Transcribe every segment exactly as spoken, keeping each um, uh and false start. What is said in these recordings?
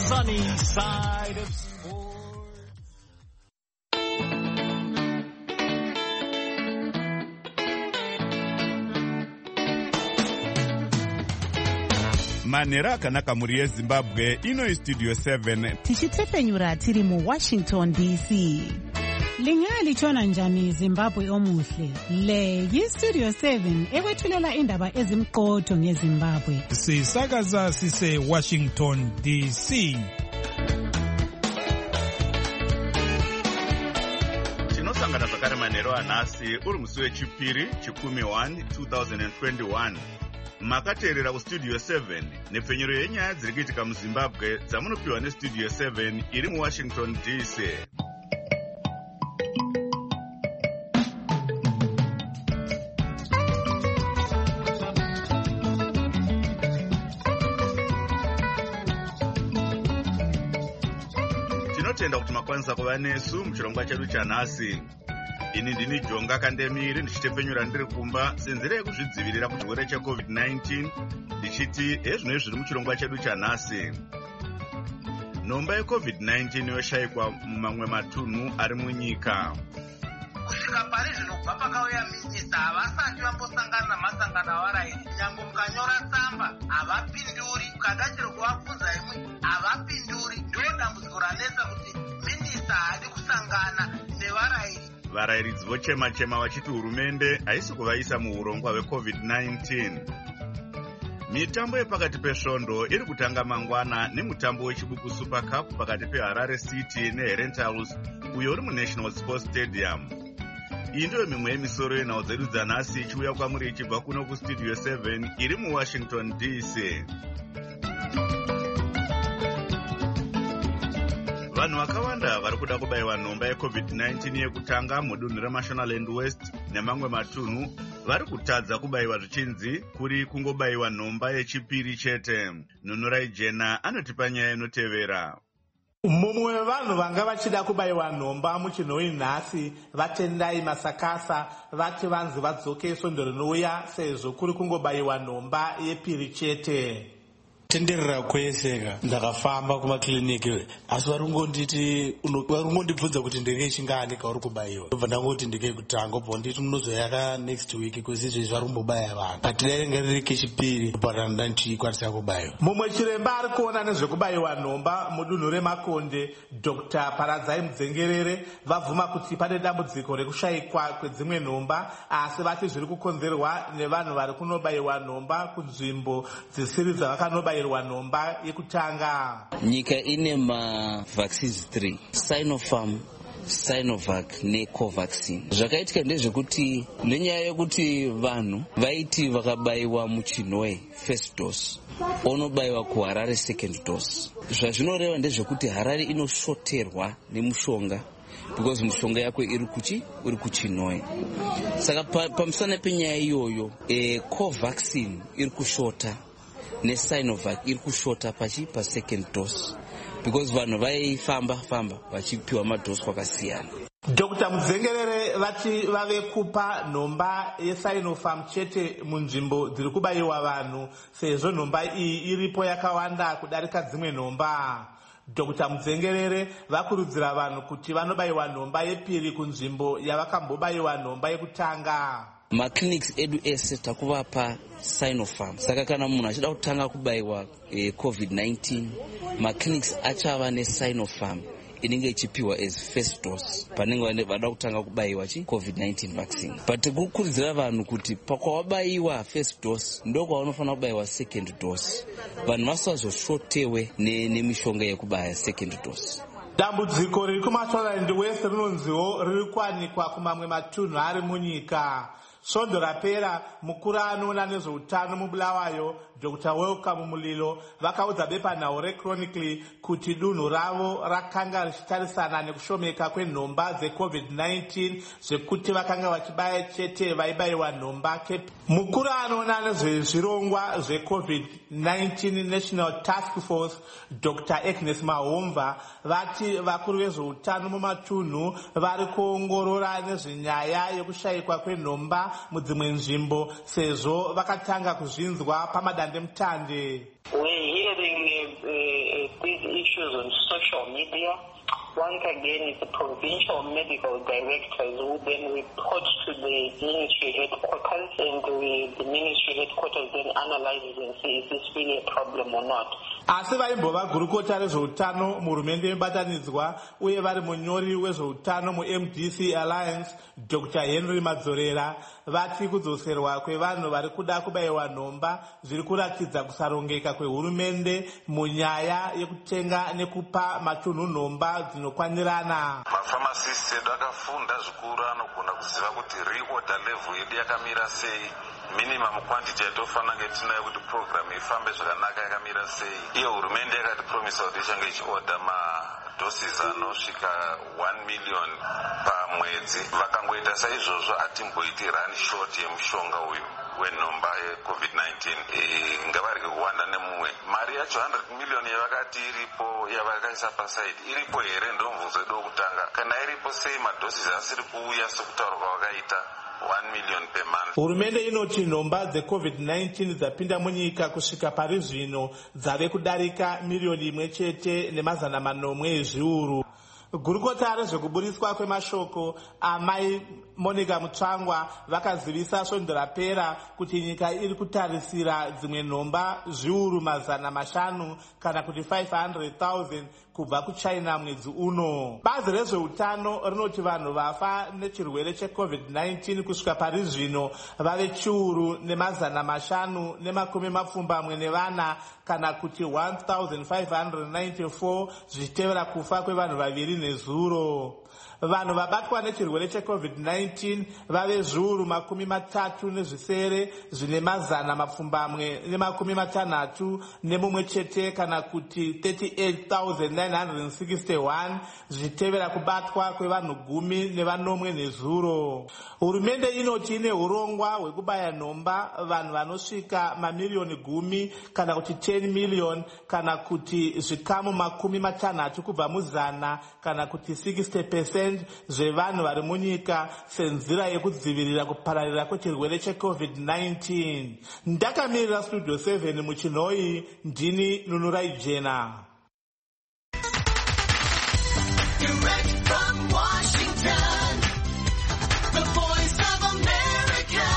sunny side of sports. Manera akanaka muri yeZimbabwe, ino iStudio seven. Tichitefenyura tiri mu Washington D C. Lingali chona njani Zimbabwe omuhle. Le yiStudio seven ekwethulela indaba ezimqotho ngeZimbabwe. Sisakaza sise Washington D C. Tinosangana zvakare manheru anhasi uri musi wechipiri chikumi one twenty twenty-one. Makateerera kuStudio seven nepfenyuro yenyaya dziri kuitika muZimbabwe dzamunopiwa neStudio seven iri muWashington D C. Tinotenda kuti makwanisa kuva nesu muchirongwa chedu chanhasi. Ini ndini Jonga Kandemiri ndichitepfenyura ndiri kumba senzera yekuzvidzivirira kuchirwere checovid nineteen ndichiti hezvino zviri muchirongwa chedu chanhasi. Nhomba yecovid nineteen yoshayikwa mumamwe matunhu ari munyika. Kusvika pari zvinobva pakauya minista havasati vambosangana namasangano avarairi. Nyangwe mukanyora tsamba havapinduri, ukada chero kuvabvunza imwe havapinduri. Ndo dambudziko ranetsa kuti minista haadi kusangana nevarairi. Varairidzi vochema-chema vachiti hurumende haisi kuvaisa muurongwa hwecovid nineteen. Mitambo yepakati pesvondo iri kutanga mangwana nemutambo wechibuku Super Cup pakati peHarare City neHerentals uyo uri muNational Sports Stadium. Iyi ndiyo mimwe yemisoro yenhau dzedu dzanhasi ichiuya kwamuri ichibva kuno kuStudio seven iri muWashington D C. Vanhu vakawanda vari kuda kubayiwa nhomba yecovid nineteen yekutanga mudunhu reMashonaland West nemamwe matunhu vari kutadza kubayiwa zvichinzi kuri kungobayiwa nhomba yechipiri chete. Nunurai Jena anotipa nyaya inotevera. Mumwe wevanhu vanga vachida kubayiwa nhomba muchinhoi nhasi vatendai Masakasa vati vanzi vadzoke svondo rinouya sezvo kuri kungobayiwa nhomba yepiri chete. Tenderera kweseka ndakafamba kumakliniki asi vari kungonditi vari kungondibvunza kuti ndeke chingani kauri kubayiwa. Ndobva ndangoti ndeke kutanga bva nditi munozoyaka next week kwese izvezvi vari kumbobaya vanhu patidainge riri kechipiri paranda ndichikwanisa kubayiwa. Mumwe chiremba ari kuona nezvekubayiwa nhomba mudunhu reMakonde Dr Paradzai Mudzengerere vabvuma kuti pane dambudziko rekushayikwa kwedzimwe nhomba asi vati zviri kukonzerwa nevanhu vari kunobayiwa nhomba kunzvimbo dzisiri dzavakanobayiwa nhomba yekutanga. Nyika ine mavaccines three, Sinopharm, Sinovac neCovaxin. Zvakaitika ndezvekuti nenyaya yekuti vanhu vaiti vakabayiwa muchinhoi first dose onobayiwa kuHarare second dose. Zvazvinoreva ndezvekuti Harare inoshoterwa nemushonga because mushonga yako iri kuchi uri kuchinhoi. Saka pamusana penyaya iyoyo e, Covaxin iri kushota neSinovac iri kushota pachi pa second dose because vanhu vaifamba famba vachipiwa madose kwakasiyana. Dr Mudzengerere vati vave kupa nhomba yeSinopharm chete munzvimbo dziri kubayiwa vanhu sezvo nhomba iyi iripo yakawanda kudarika dzimwe nhomba. Dr Mudzengerere vakurudzira vanhu kuti vanobayiwa nhomba yepiri kunzvimbo yavakambobayiwa nhomba yekutanga. Maclinics edu ese takuvapa Sinopharm. Saka kana munhu achida kutanga kubayiwa eh, covid nineteen, maclinics achava neSinopharm inenge ichipiwa as first dose panenge vada kutanga kubayiwa chi covid nineteen vaccine. But kukurudzira vanhu kuti pakwabayiwa first dose ndoko kwavanofanira kubayiwa second dose. Vanhu vasazoshotewe nemishonga yekubaya second dose. Dambudziko riri kuMashonaland West rinonziwo riri kuwanikwa kumamwe matunhu ari munyika. Svondo rapera mukuru anoona nezveutano muBulawayo Dr Welcome Mulilo vakaudza bepanhau reChronically kuti dunhu ravo rakanga richitarisana nekushomeka kwenhomba dzecovid nineteen zvekuti vakanga vachibaya chete vaibayiwa nhomba. Mukuru anoona nezvezvirongwa zvecovid nineteen National Task Force Dr Agnes Mahomva vati vakuru vezveutano mumatunhu vari kuongorora nezvenyaya yekushayikwa kwenhomba mudzimwe nzvimbo sezvo vakatanga kuzvinzwa pamadandemutande. We're hearing uh, uh, this issues on social media. Once again, it's the provincial medical directors who then report to the ministry headquarters, and the, the ministry headquarters then analyzes and says, is this really a problem or not? Asi vaimbova gurukota rezveutano muhurumende yebatanidzwa uye vari munyori wezveutano mu-M D C Alliance Doctor Henry Madzorera vati kudzoserwa kwevanhu vari kuda kubayiwa nhomba zviri kuratidza kusarongeka kwehurumende munyaya yekutenga nekupa matunhu nhomba dzinokwanirana. Mafamasists edu akafunda zvikuru anogona kuziva kuti reorder level yedu yakamira sei, minimum quantity yatofanira kunge tinayo kuti program ifambe zvakanaka yakamira sei. Iyo hurumende yakatipromisa kuti ichange ichiorder madoses anosvika one million pamwedzi. Vakangoita saizvozvo hatimboiti run short yemushonga uyu wenhomba yecovid nineteen. Ngavarege kuwanda nemumwe. Mari yacho one hundred million yavakati iripo yavakaisa pasaidi iripo here ndomubvunzo wedu wokutanga. Kana iripo sei madoses asiri kuuya sokutaurwa kwavakaita one million per month. Hurumende inoti nhomba dzecovid nineteen dzapinda munyika kusvika pari zvino dzave kudarika miliyoni imwe chete nemazana manomwe ezviuru. Gurukota rezvekuburiswa kwemashoko amai Monica Mutsvangwa vakazivisa svondo rapera kuti nyika iri kutarisira dzimwe nhomba zviuru mazana mashanu kana kuti five hundred thousand kubva kuchina mwedzi uno. Bazi rezveutano rinoti vanhu vafa nechirwere checovid nineteen kusvika pari zvino vave chiuru nemazana mashanu nemakumi mapfumbamwe nevana kana kuti one thousand five hundred ninety-four zvichitevera kufa kwevanhu vaviri nezuro. Vanhu vabatwa nechirwere checovid nineteen vave zviuru makumi matatu nezvisere zvine mazana mapfumbamwe nemakumi matanhatu nemumwe chete kana kuti thirty-eight thousand nine hundred sixty-one zvichitevera kubatwa kwevanhu gumi nevanomwe nezuro. Hurumende inoti ine urongwa hwekubaya nhomba vanhu vanosvika mamiliyoni gumi kana kuti ten million kana kuti zvikamu makumi matanhatu kubva muzana kana kuti sixty percent zvevanhu vari munyika senzira yekudzivirira kupararira kwechirwere checovid nineteen. Ndakamirira studio seven muchinhoi, ndini Nunurai Jena. Direct from Washington, the voice of America,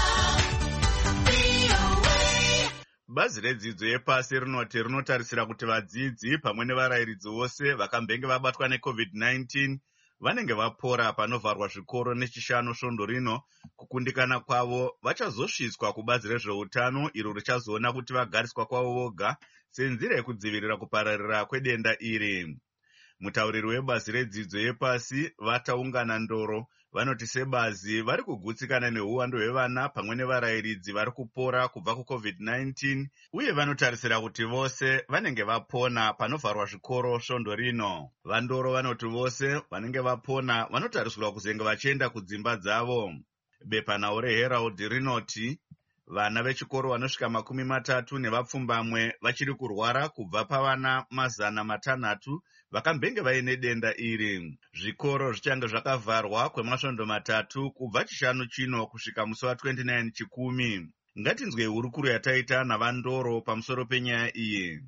V O A. Bazi redzidzo yepasi rinoti rinotarisira kuti vadzidzi pamwe nevarairidzi vose vakambenge vabatwa necovid nineteen vanenge vapora panovharwa zvikoro nechishanu svondo rino. Kukundikana kwavo vachazosviswa kubazi rezveutano iro richazoona kuti vagariswa kwavo voga senzira yekudzivirira kupararira kwedenda iri. Mutauriri webazi redzidzo yepasi vataungana ndoro vanoti sebazi vari kugutsikana neuwando hwevana pamwe nevarairidzi vari kupora kubva kucovid nineteen uye vanotarisira kuti vose vanenge vapona panovharwa zvikoro svondo rino. Vandoro vanoti vose vanenge vapona vanotarisirwa kuzenge vachienda kudzimba dzavo. Bepanhau reHerald rinoti vana vechikoro vanosvika makumi matatu nevapfumbamwe vachiri kurwara kubva pavana mazana matanhatu vakambenge vaine denda iri. Zvikoro zvichange zvakavharwa kwemasvondo matatu kubva chishanu chino kusvika musi wa29 chikumi. Ngatinzwe hurukuru yataita navandoro pamusoro penyaya iyi.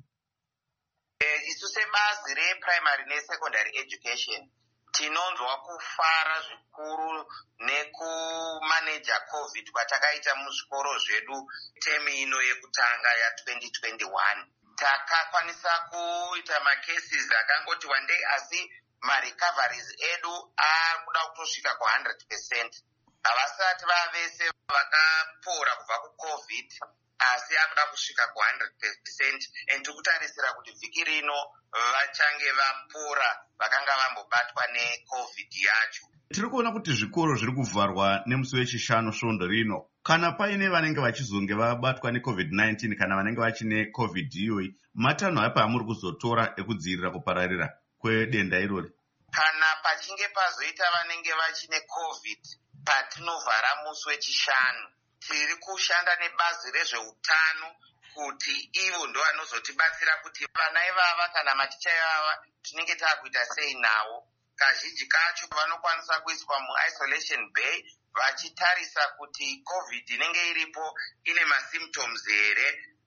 Isu sebazi reprimary nesecondary education tinonzwa kufara zvikuru nekumaneja covid kwatakaita muzvikoro zvedu temi ino yekutanga ya twenty twenty-one. Takakwanisa kuita macases akangoti one day asi marecoveries edu akuda kutosvika ku one hundred percent. Havasati vavese vakapora kubva kucovid asi akuda kusvika ku one hundred percent and tikutarisira kuti vhiki rino vachange vapora vakanga vambobatwa necovid yacho. Tiri kuona kuti zvikoro zviri kuvharwa nemusi wechishanu svondo rino. Kana paine vanenge vachizonge vabatwa necovid nineteen kana vanenge vachine covid iyoyi, matanho apa amuri kuzotora ekudzivirira kupararira kwedenda irori? Kana pachinge pazoita vanenge vachine covid patinovhara musi wechishanu, tiri kushanda nebazi rezveutano kuti ivo ndo vanozotibatsira kuti vana ivava kana maticha ivava tinenge taakuita sei navo. Kazhinji kacho vanokwanisa kuiswa muisolation bay vachitarisa kuti covid inenge iripo ine masymptoms here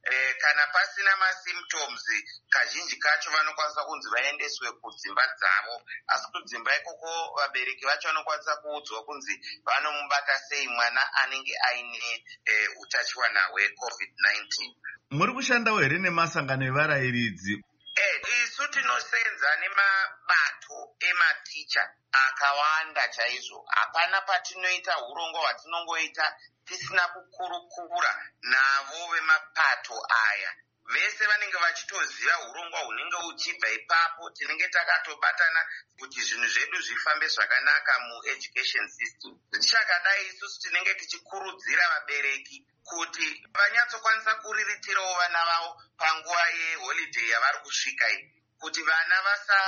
eh, kana pasina masymptoms kazhinji kacho vanokwanisa kunzi vaendeswe kudzimba dzavo, asi kudzimba ikoko vabereki vacho vanokwanisa kuudzwa kunzi vanomubata sei mwana anenge aine eh, utachiwana hwecovid nineteen. Muri kushandawo here nemasangano evarairidzi? Eh, isu tinosenza nemabato ematicha akawanda chaizvo. Hapana patinoita urongwa hwatinongoita tisina kukurukura navo vemapato aya. Vese vanenge vachitoziva urongwa hunenge uchibva ipapo. Tinenge takatobatana kuti zvinhu zvedu zvifambe zvakanaka mueducation system. Zvichakadai isusu tinenge tichikurudzira vabereki kuti vanyatsokwanisa kuriritirawo vana vavo panguva yeholiday yavari kusvika iyi, kuti vana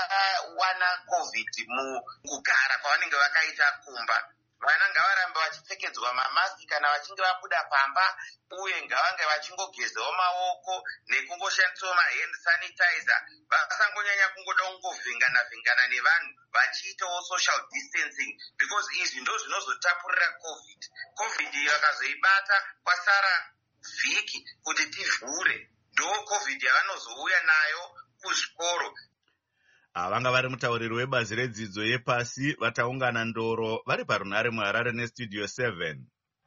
vasawana covid mukugara kwavanenge vakaita kumba. Vana ngavarambe vachipfekedzwa mamaski kana vachinge vabuda pamba, uye ngavange vachingogezawo maoko nekungoshandisawo mahand sanitizer. Vasangonyanya kungoda kungovhengana vhengana nevanhu vachiitawo social distancing, because izvi ndo zvinozotapurira covid. Covid iyi vakazoibata kwasara vhiki kuti tivhure, ndo covid yavanozouya nayo kuzvikoro. Vanga vari mutauriri webazi redzidzo yepasi vataungana ndoro vari parunhare muHarare nestudio seven.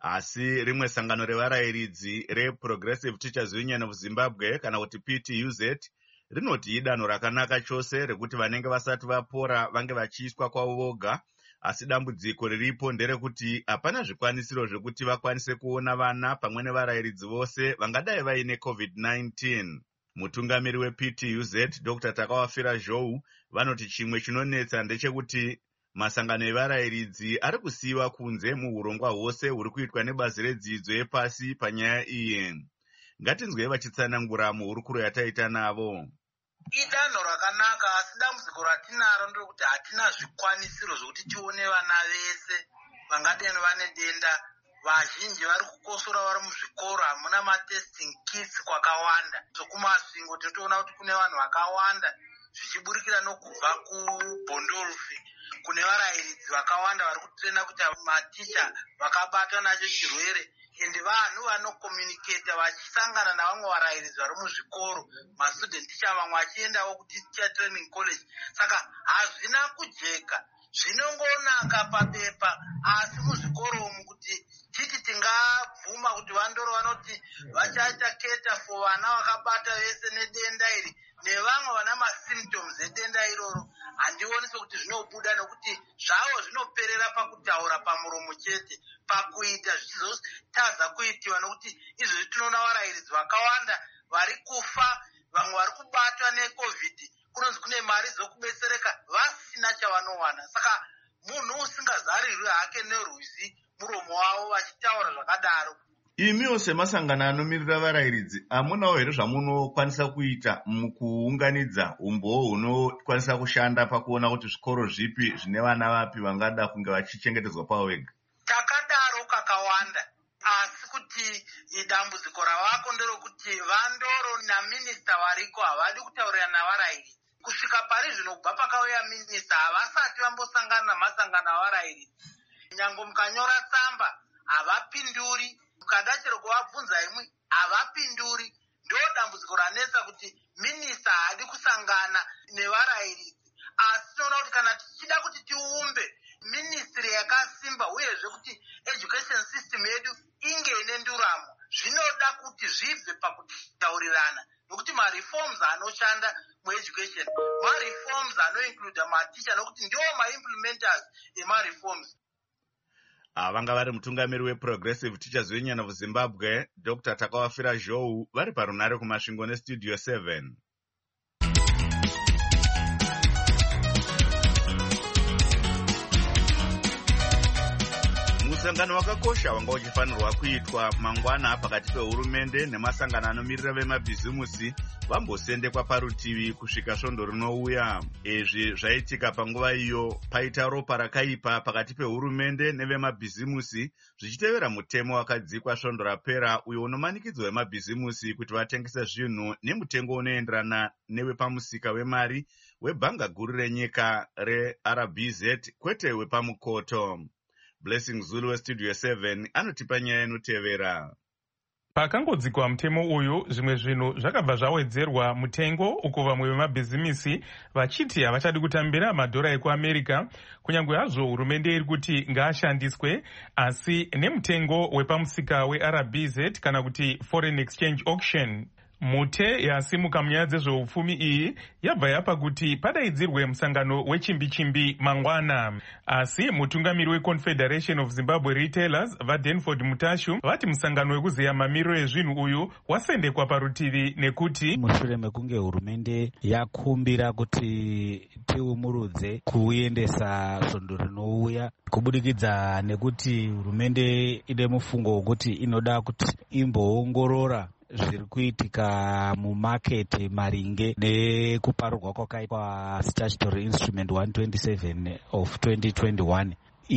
Asi rimwe sangano revarairidzi reProgressive Teachers Union of Zimbabwe kana kuti P T U Z rinoti idanho rakanaka chose rekuti vanenge vasati vapora vange vachiiswa kwavo voga, asi dambudziko riripo nderekuti hapana zvikwanisiro zvekuti vakwanise kuona vana pamwe nevarairidzi vose vangadai vaine covid nineteen. Mutungamiri weP T U Z Doctor Takawafira Zhou vanoti chimwe chinonetsa ndechekuti masangano evarairidzi ari kusiyiwa kunze muurongwa hwose huri kuitwa nebazi redzidzo yepasi panyaya iyi. Ngatinzwei vachitsanangura muhurukuro yataita navo. Idanho rakanaka, asi dambudziko ratinaro nderekuti hatina zvikwanisiro zvokuti tione vana vese vangadai vane denda. Vazhinji vari kukosora vari muzvikoro, hamuna matesting kits kwakawanda. Sokumasvingo totoona kuti kune vanhu vakawanda zvichiburikira nokubva kuBhondolfi. Kune varairidzi vakawanda vari kutrena kuti maticha vakabatwa nacho chirwere, ende vanhu vanokomuniketa vachisangana navamwe varairidzi vari muzvikoro, mastudent teacher vamwe vachiendawo kuti teacher training college. Saka hazvina kujeka, zvinongonaka pabepa, asi muzvikoro umu kuti titi tingabvuma kuti vandoro vanoti vachaita keta for vana vakabata vese nedenda iri nevamwe vana masymptoms edenda iroro, handioni sokuti zvinobuda nokuti zvavo zvinoperera pakutaura pamuromo chete, pakuita zvichizotadza kuitiwa, nokuti izvozvi tinoona varairidzi vakawanda vari kufa, vamwe vari kubatwa necovid, kunonzi kune mari dzokubetsereka vasina chavanowana. Saka munhu usingazarirwi hake nerwizi muromo wavo vachitaura zvakadaro. Imiwo semasangano anomirira varairidzi, hamunawo here zvamunokwanisa kuita mukuunganidza umbowo hunokwanisa kushanda pakuona kuti zvikoro zvipi zvine vana vapi vangada kunge vachichengetedzwa pavo vega? Takadaro kakawanda, asi kuti dambudziko ravako nderokuti vandoro naminista variko havadi kutaurira navarairidzi. Kusvika pari zvino kubva pakauya minista havasati vambosangana namasangano avarairidzi. Nyango mukanyora tsamba havapinduri, mukada chero kuvabvunza imwe havapinduri. Ndo dambudziko ranetsa kuti minista haadi kusangana nevarairidzi. Asi tinoona kuti kana tichida kuti tiumbe ministry yakasimba uyezve kuti education system yedu inge ine nduramo, zvinoda kuti zvibve pakutaurirana, nokuti mareforms anoshanda mueducation mareforms anoincluda maticha, nokuti ndiwo maimplementers emareforms. Vanga vari mutungamiri weProgressive Teachers Union of Zimbabwe Doctor Takawafira Zhou vari parunhare kumasvingo nestudio seven. Musangano wakakosha wanga uchifanirwa kuitwa mangwana pakati pehurumende nemasangano anomirira vemabhizimusi vambosendekwa parutivi kusvika svondo rinouya. Izvi zvaitika panguva iyo paita ropa rakaipa pakati pehurumende nevemabhizimusi zvichitevera mutemo wakadzikwa svondo rapera uyo unomanikidzwa vemabhizimusi kuti vatengese zvinhu nemutengo unoenderana newepamusika wemari webhanga guru renyika reR B Z kwete wepamukoto. Blessing Zulu westudio seven anotipa nyaya inotevera. Pakangodzikwa mutemo uyu, zvimwe zvinhu zvakabva zvawedzerwa mutengo, uko vamwe vemabhizimisi vachiti havachadi kutambira madhora ekuAmerica, kunyange hazvo hurumende iri kuti ngaashandiswe, asi nemutengo wepamusika weR B Z kana kuti Foreign Exchange Auction. Mute yasimuka munyaya dzezveupfumi iyi yabva yapa kuti padaidzirwe musangano wechimbi-chimbi mangwana. Asi mutungamiri weConfederation of Zimbabwe Retailers vaDenford Mutashu vati musangano wekuzeya mamiriro ezvinhu uyu wasendekwa parutivi nekuti mushure mekunge hurumende yakumbira kuti tiumurudze kuendesa svondo rinouya, kubudikidza nekuti hurumende ine mufungo wekuti inoda kuti imboongorora zviri kuitika mumaketi maringe nekuparurwa kwakaitwa statutory instrument one twenty-seven of twenty twenty-one,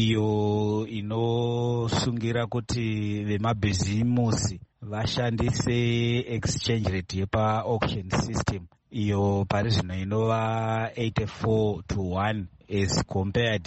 iyo inosungira kuti vemabhizimusi vashandise exchange rate yepa auction system, iyo pari zvino inova eighty-four to one as compared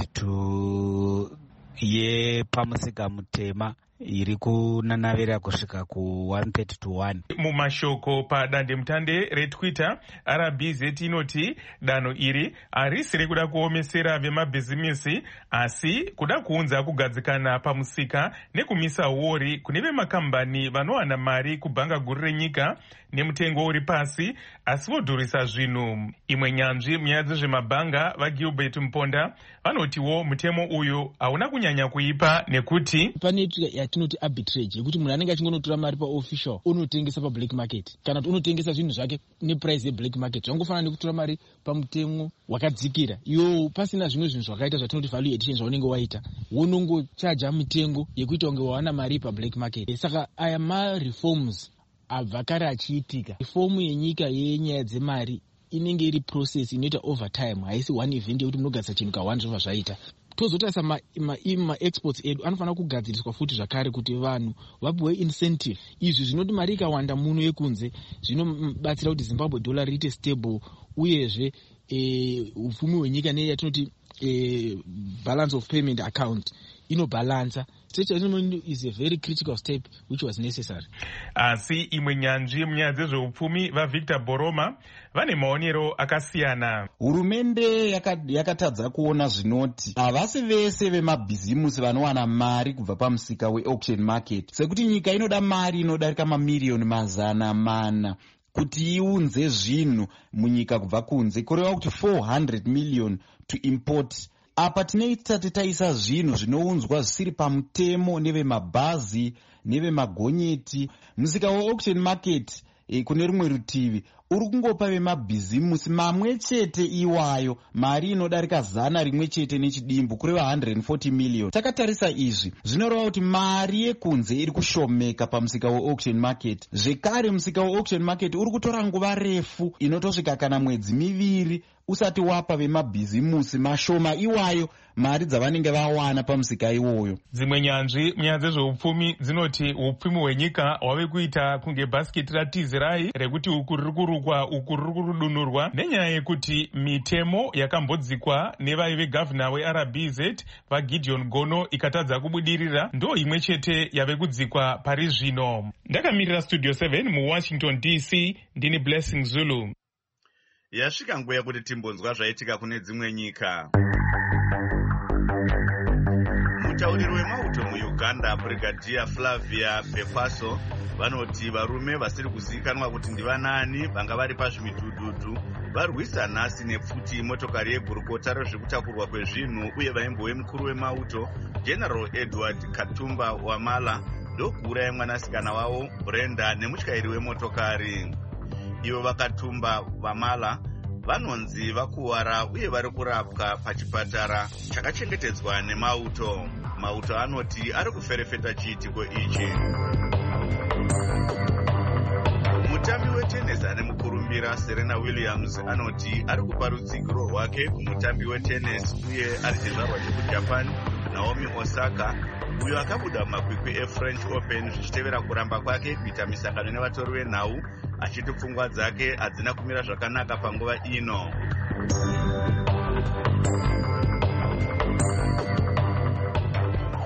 to yepamusika mutema iri kunanavira kusvika ku one thirty to one. Mumashoko padandemutande reTwitter, R B Z inoti danho iri harisi rekuda kuomesera vemabhizimisi, asi kuda kuunza kugadzikana pamusika nekumisa huori kune vemakambani vanowana mari kubhanga guru renyika nemutengo uri pasi, asi vodhurisa zvinhu. Imwe nyanzvi munyaya dzezvemabhanga vaGilbert Mponda vanotiwo mutemo uyu hauna kunyanya kuipa nekuti pane yatinoti arbitrage yekuti munhu anenge achingonotora mari paofficial unotengesa pablack market kana kuti unotengesa zvinhu zvake neprice yeblack market, zvangofanana nekutora mari pamutemo wakadzikira. Iwo pasina zvimwe zvinhu zvakaita zvatinoti value addition zvaunenge waita, wonongochaja mitengo yekuita kunge wawana mari pablack market. Saka aya ma-reforms abva kare achiitika. Reformu yenyika yenyaya dzemari inenge iri process inoita over time, haisi one event yekuti munogadzisa chinhu ka one zvobva zvaita. Tozotarisa ma-exports edu anofanira kugadziriswa futi zvakare kuti vanhu vapiwe incentive. Izvi zvinoti mari ikawanda muno yekunze zvinobatsira kuti Zimbabwe dollar riite stable, uyezve upfumi hwenyika neyatinoti balance of payment account inobalansa. Such is a very critical step which was necessary. Asi imwe nyanzvi munyaya dzezveupfumi vaVictor Boroma vane maonero akasiyana. Hurumende yakatadza kuona zvinoti havasi vese vemabhizimusi vanowana mari kubva pamusika weauction market, sekuti nyika inoda mari inodarika mamiriyoni mazana mana kuti iunze zvinhu munyika kubva kunze, kureva kuti four hundred million to import. Apa tinoita titaisa zvinhu zvinounzwa zvisiri pamutemo nevemabhazi nevemagonyeti. Musika weauction market e, kune rumwe rutivi uri kungopa vemabhizimusi mamwe chete iwayo mari inodarika zana rimwe chete nechidimbu, kureva one hundred forty million. Takatarisa izvi zvinoreva kuti mari yekunze iri kushomeka pamusika weauction market. Zvekare musika weauction market uri kutora nguva refu inotosvika kana mwedzi miviri usati wapa vemabhizimusi mashoma iwayo mari dzavanenge vawana pamusika iwoyo. Dzimwe nyanzvi munyaya dzezveupfumi dzinoti upfumi hwenyika hwave kuita kunge bhasiketi ratizirai rekuti uku riri kurukwa uku riri kurudunurwa, nenyaya yekuti mitemo yakambodzikwa nevaive gavhina weR B Z vaGideon Gono ikatadza kubudirira, ndo imwe chete yave kudzikwa pari zvino. Ndakamirira Studio seven muWashington D C, ndini Blessing Zulu. Yasvika nguva yekuti timbonzwa zvaitika kune dzimwe nyika. Mutauriri wemauto muUganda Brigadier Flavia Befaso vanoti varume vasiri kuzivikanwa kuti ndivanani vanga vari pazvimidhudhudhu varwisa nhasi nepfuti motokari yegurukota rezvekutakurwa kwezvinhu uye vaimbove mukuru wemauto General Edward Katumba Wamala ndokuuraya mwanasikana wavo Brenda nemutyairi wemotokari. Ivo vakatumba Wamala vanonzi vakuwara uye vari kurapwa pachipatara chakachengetedzwa nemauto. Mauto anoti ari kuferefeta chiitiko ichi. Mutambi wetenesi ane mukurumbira Serena Williams anoti ari kupa rutsigiro rwake kumutambi wetenesi uye ari chizvarwa chekuJapan Naomi Osaka, uyo akabuda mumakwikwi eFrench Open zvichitevera kuramba kwake kuita misangano nevatori venhau, achiti pfungwa dzake hadzina kumira zvakanaka panguva ino.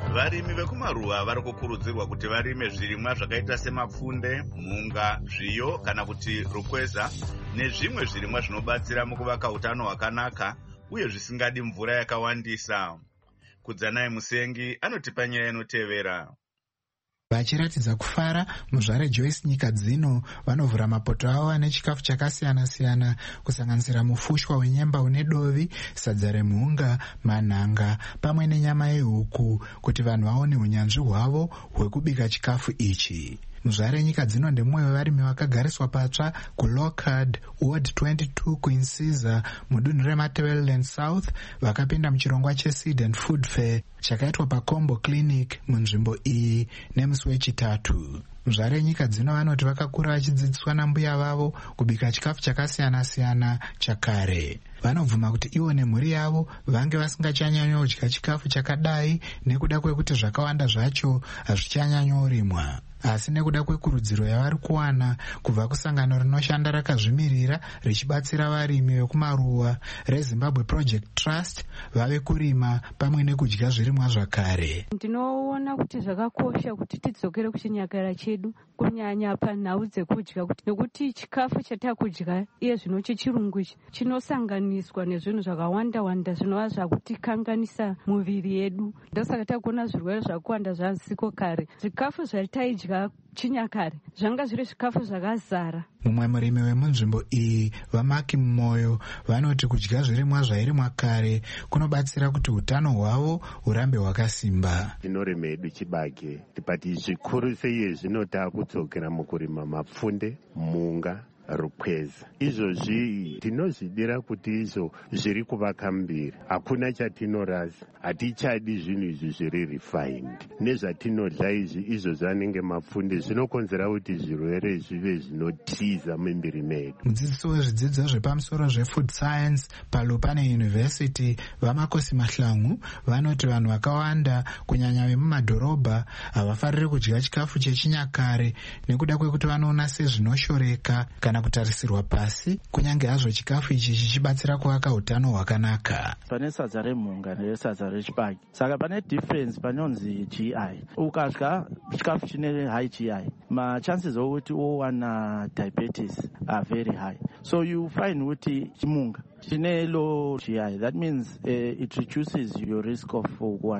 Varimi vekumaruwa vari kukurudzirwa kuti varime zvirimwa zvakaita semapfunde, mhunga, zviyo kana kuti rukweza nezvimwe zvirimwa zvinobatsira mukuvaka utano hwakanaka uye zvisingadi mvura yakawandisa. Kudzanai Musengi anotipa nyaya inotevera. Vachiratidza kufara, muzvare Joyce nyika dzino vanovhura mapoto avo ane chikafu chakasiyana-siyana kusanganisira mufushwa wenyemba une dovi, sadza remhunga, manhanga pamwe nenyama yehuku kuti vanhu vaone unyanzvi hwavo hwekubika chikafu ichi. Muzvare nyika dzino ndemumwe wevarimi vakagariswa patsva kuLockard, Ward twenty-two, Queen Caesar, mudunhu reMatebeleland South, vakapinda muchirongwa cheSeed and Food Fair chakaitwa paCombo Clinic munzvimbo iyi nemusi wechitatu. Muzvare nyika dzino vanoti vakakura vachidzidziswa nambuya vavo kubika chikafu chakasiyana-siyana chakare. Vanobvuma kuti ivo nemhuri yavo vange vasingachanyanyodya chikafu chakadai nekuda kwekuti zvakawanda zvacho hazvichanyanyorimwa. Asi nekuda kwekurudziro yavari kuwana kubva kusangano rinoshanda rakazvimirira richibatsira varimi vekumaruwa reZimbabwe Project Trust vave kurima pamwe nekudya zvirimwa zvakare. Ndinoona kuti zvakakosha kuti tidzokere kuchinyakare chedu kunyanya panhau dzekudya nekuti chikafu chatakudya iye zvino chechirungu chinosanganiswa nezvinhu zvakawanda wanda zvinova zvakutikanganisa muviri yedu. Ndosaka takuona zvirwere zvakawanda zvanziko kare. Zvikafu zvataidya chinyakare zvanga zviri zvikafu zvakazara. Mumwe murimi wemunzvimbo iyi Vamaki Mmoyo vanoti kudya zvirimwa zvairimwa kare kunobatsira kuti utano hwavo hurambe hwakasimba. Tinorima hedu chibage but zvikuru sei zvinota kudzokera mukurima mapfunde, mhunga, rukweza. Izvozvi tinozvidira kuti izvo zviri kuvaka mbiri. Hakuna chatinorasa. Hatichadi zvinhu izvi zviri refined. Nezvatinodla izvi izvo zvanenge mapfunde zvinokonzera kuti zvirwere zvive zvinotiza mumbiri medu. Mudzidzisi wezvidzidzo zvepamusoro zvefood science paLupane University Vamakosi Mahlangu vanoti vanhu vakawanda kunyanya vemumadhorobha havafariri kudya chikafu chechinyakare nekuda kwekuti vanoona sezvinoshoreka kana kutarisirwa pasi, kunyange hazvo chikafu ichi chichibatsira kuvaka utano hwakanaka. Pane sadza remhunga nesadza rechibage. Saka pane difference panonzi G I. Ukadya chikafu chine high G I, ma chances okuti owana diabetes are very high. So you find kuti chimhunga chine low G I, that means uh, it reduces your risk of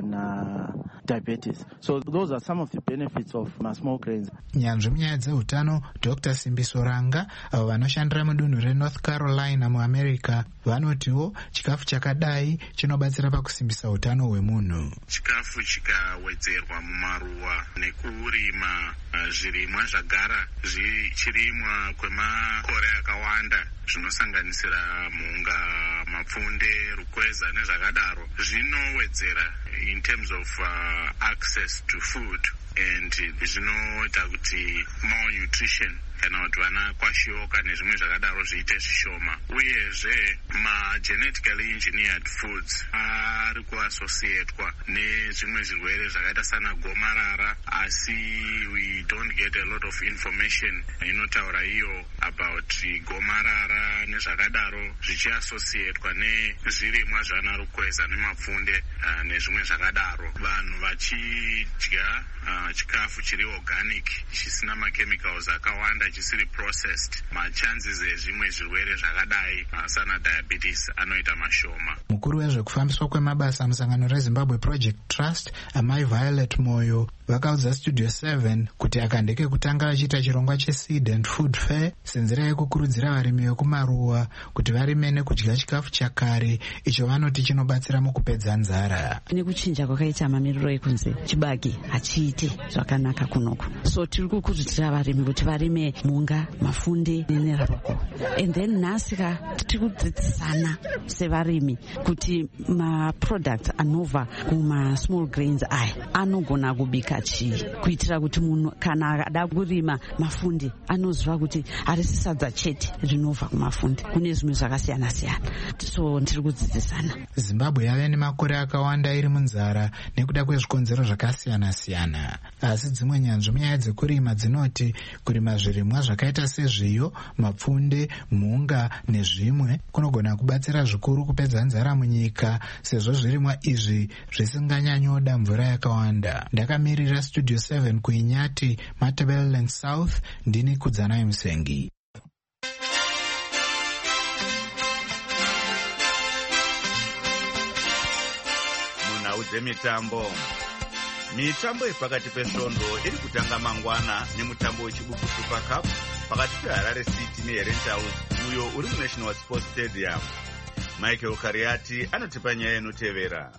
one diabetes. So those are some of the benefits of small grains. Nyanzvi munyaya dzeutano Doctor Simbiso Ranga avo vanoshandira mudunhu reNorth Carolina muAmerica vanotiwo chikafu chakadai chinobatsira pakusimbisa utano hwemunhu. Chikafu chikawedzerwa mumaruwa nekurima zvirimwa zvagara zvichirimwa kwemakore akawanda zvinosanganisira mhunga, mapfunde, rukweza nezvakadaro zvinowedzera in terms of uh, access to food and zvinoita kuti malnutrition kana kuti vana kwashoka nezvimwe zvakadaro zviite zvishoma. Uyezve ma-genetically engineered foods ari kuassociatwa nezvimwe zvirwere zvakaita sana gomarara, asi we don't get a lot of information inotaura iyo about gomarara nezvakadaro zvichiassociatwa nezvirimwa zvana rukweza nemapfunde uh, nezvimwe zvakadaro. Vanhu vachidya uh, chikafu chiri organic chisina machemicals akawanda chisiri processed, machances ezvimwe zvirwere zvakadai sana diabetes anoita mashoma. Mukuru wezvekufambiswa kwemabasa musangano reZimbabwe Project Trust Amai Violet Moyo vakaudza Studio seven kuti akandeke kutanga vachiita chirongwa cheSeed and Food Fair senzera yekukurudzira varimi vekumaruwa kuti varime nekudya chikafu chakare icho vanoti chinobatsira mukupedza nzara. Nekuchinja kwakaita mamiriro ekunze chibage hachiite zvakanaka kunoku, so tiri kukurudzira varimi kuti varime mhunga, mafunde neraroko. And then nhasika tiri kudzidzisana sevarimi kuti maproducts anobva kuma small grains aya anogona kubika chii, kuitira kuti munhu kana ada kurima mafunde anoziva kuti harisi sadza chete rinobva kumafunde, kune zvimwe zvakasiyana siyana. So ndiri kudzidzisana. Zimbabwe yave nemakore akawanda iri munzara nekuda kwezvikonzero zvakasiyana siyana. asi dzimwe nyanzvi munyaya dzekurima dzinoti kurima zvirimwa zvakaita sezviyo, mapfunde, mhunga nezvimwe kunogona kubatsira zvikuru kupedza nzara munyika, sezvo zvirimwa izvi zvisinganyanyoda mvura yakawanda. Ndakamirira Studio seven kuinyati, Matabeleland South, ndini Kudzanai Musengi. Munhau dzemitambo. Mitambo yepakati pesvondo iri kutanga mangwana nemutambo wechibuku Super Cup pakati peHarare City neHerentals uyo uri muNational Sports Stadium. Michael Kariati anotipa nyaya inotevera.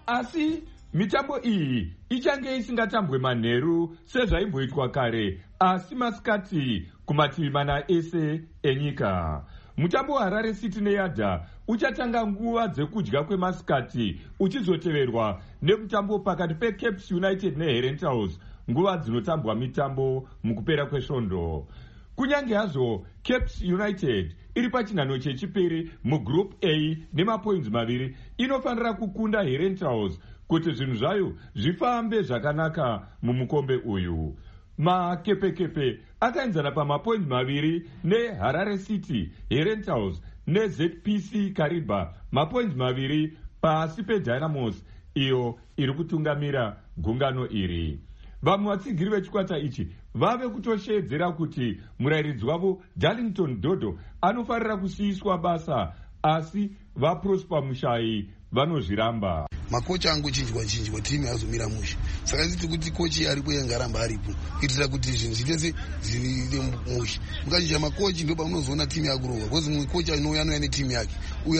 Asi mitambo iyi ichange isingatambwe manheru sezvaimboitwa kare, asi masikati kumativi mana ese enyika. Mutambo waHarare City neYadha uchatanga nguva dzekudya kwemasikati uchizoteverwa nemutambo pakati peCapes United neHerentals nguva dzinotambwa mitambo mukupera kwesvondo. Kunyange hazvo Capes United iri pachinhano chechipiri mugroup A nemapoints maviri, inofanira kukunda Herentals kuti zvinhu zvayo zvifambe zvakanaka mumukombe uyu. Makepekepe akaenzana pamapoints maviri neHarare City, Herentals neZ P C Kariba mapoints maviri pasi peDynamos iyo iri kutungamira gungano iri. Vamwe vatsigiri vechikwata ichi vave kutoshedzera kuti murairidzi wavo Darlington Dodo anofarira kusiyiswa basa, asi vaProsper Mushai vanozviramba. Makocha angu chinjwa chinjwa timu yazomira musha, saka nditi kuti kochi aripo yangaramba aripo kuitira kuti zvinhu zvitese zviri musha. Mukazhinja makochi ndo pamunozoona timu yakurohwa, because mumwe kocha anouya anouya netimu yake,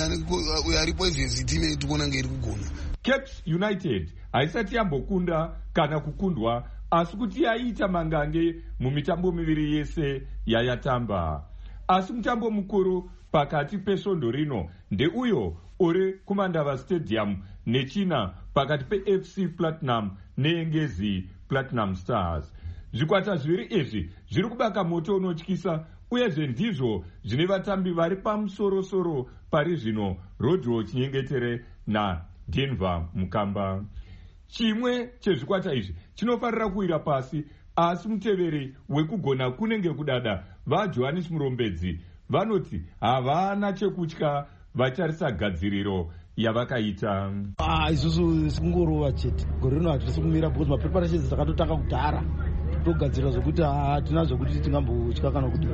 uyo aripo izvezi timu yedu kuona ngairi kugona. Capes United haisati yambokunda kana kukundwa, asi kuti yaita mangange mumitambo miviri yese yayatamba. Asi mutambo mukuru pakati pesvondo rino ndeuyo uri kuMandava Stadium nechina pakati peF C Platinum neEngezi Platinum Stars. Zvikwata zviviri izvi zviri kubaka moto unotyisa, uyezve ndizvo zvine vatambi vari pamusoro-soro pari zvino, Rodro Chinyengetere naDenver Mukamba. Chimwe chezvikwata izvi chinofarira kuwira pasi, asi muteveri wekugona kunenge kudada vaJohannes Murombedzi vanoti havana chekutya vacharisa gadziriro yavakaita. Ah, isusu sikungorova chete. Gore rino hatisi kumira because mapreparations takatotanga kudhara. Togadzira zvokuti hatina zvokuti tingambotya kana kuti.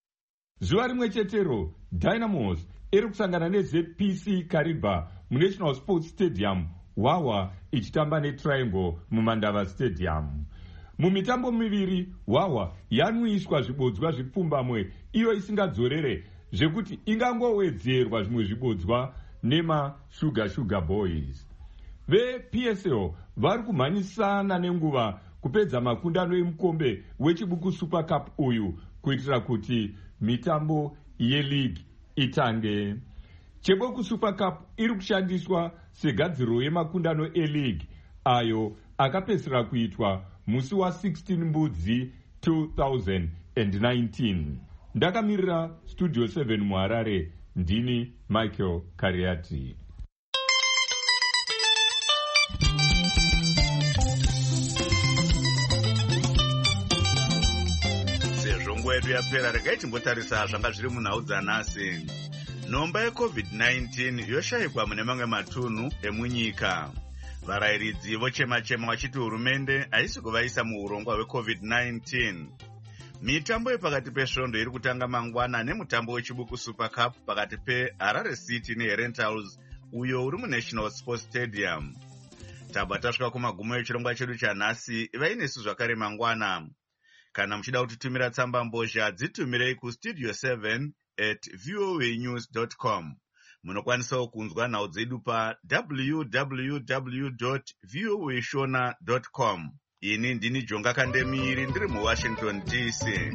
Zuva rimwe chetero Dynamos iri kusangana neZ P C Kariba muNational Sports Stadium, Wawa ichitamba neTriangle muMandava Stadium. Mumitambo miviri Wawa yanwiswa zvibodzwa zvipfumbamwe iyo isingadzorere zvekuti ingangowedzerwa zvimwe zvibodzwa nema Sugar Sugar Boys. Ve-P S L vari kumhanyisana nenguva kupedza makundano emukombe wechibuku Super Cup uyu kuitira kuti mitambo yeleague itange. Cheboku Super Cup iri kushandiswa segadziro yemakundano eleague ayo akapedzisira kuitwa musi wa16 Mbudzi two thousand nineteen. Ndakamirira Studio seven muHarare, ndini Michael Kariati. Sezvo nguva yedu yapera, regai timbotarisa zvanga zviri munhau dzanhasi. Nhomba yeCovid nineteen yoshayikwa mune mamwe matunhu emunyika. Varairidzi vochema-chema vachiti hurumende haisi kuvaisa muurongwa hweCovid nineteen. Mitambo yepakati pesvondo iri kutanga mangwana nemutambo wechibuku Super Cup pakati peHarare City neHerentals uyo uri muNational Sports Stadium. Tabva tasvika kumagumo echirongwa chedu chanhasi. Vainesu zvakare mangwana. Kana muchida kutitumira tsamba mbozha, dzitumirei kustudio seven at voanews dot com. Munokwanisawo kunzwa nhau dzedu pa w w w dot voashona dot com. Ini ndini Jonga Kandemiri ndiri muWashington D C.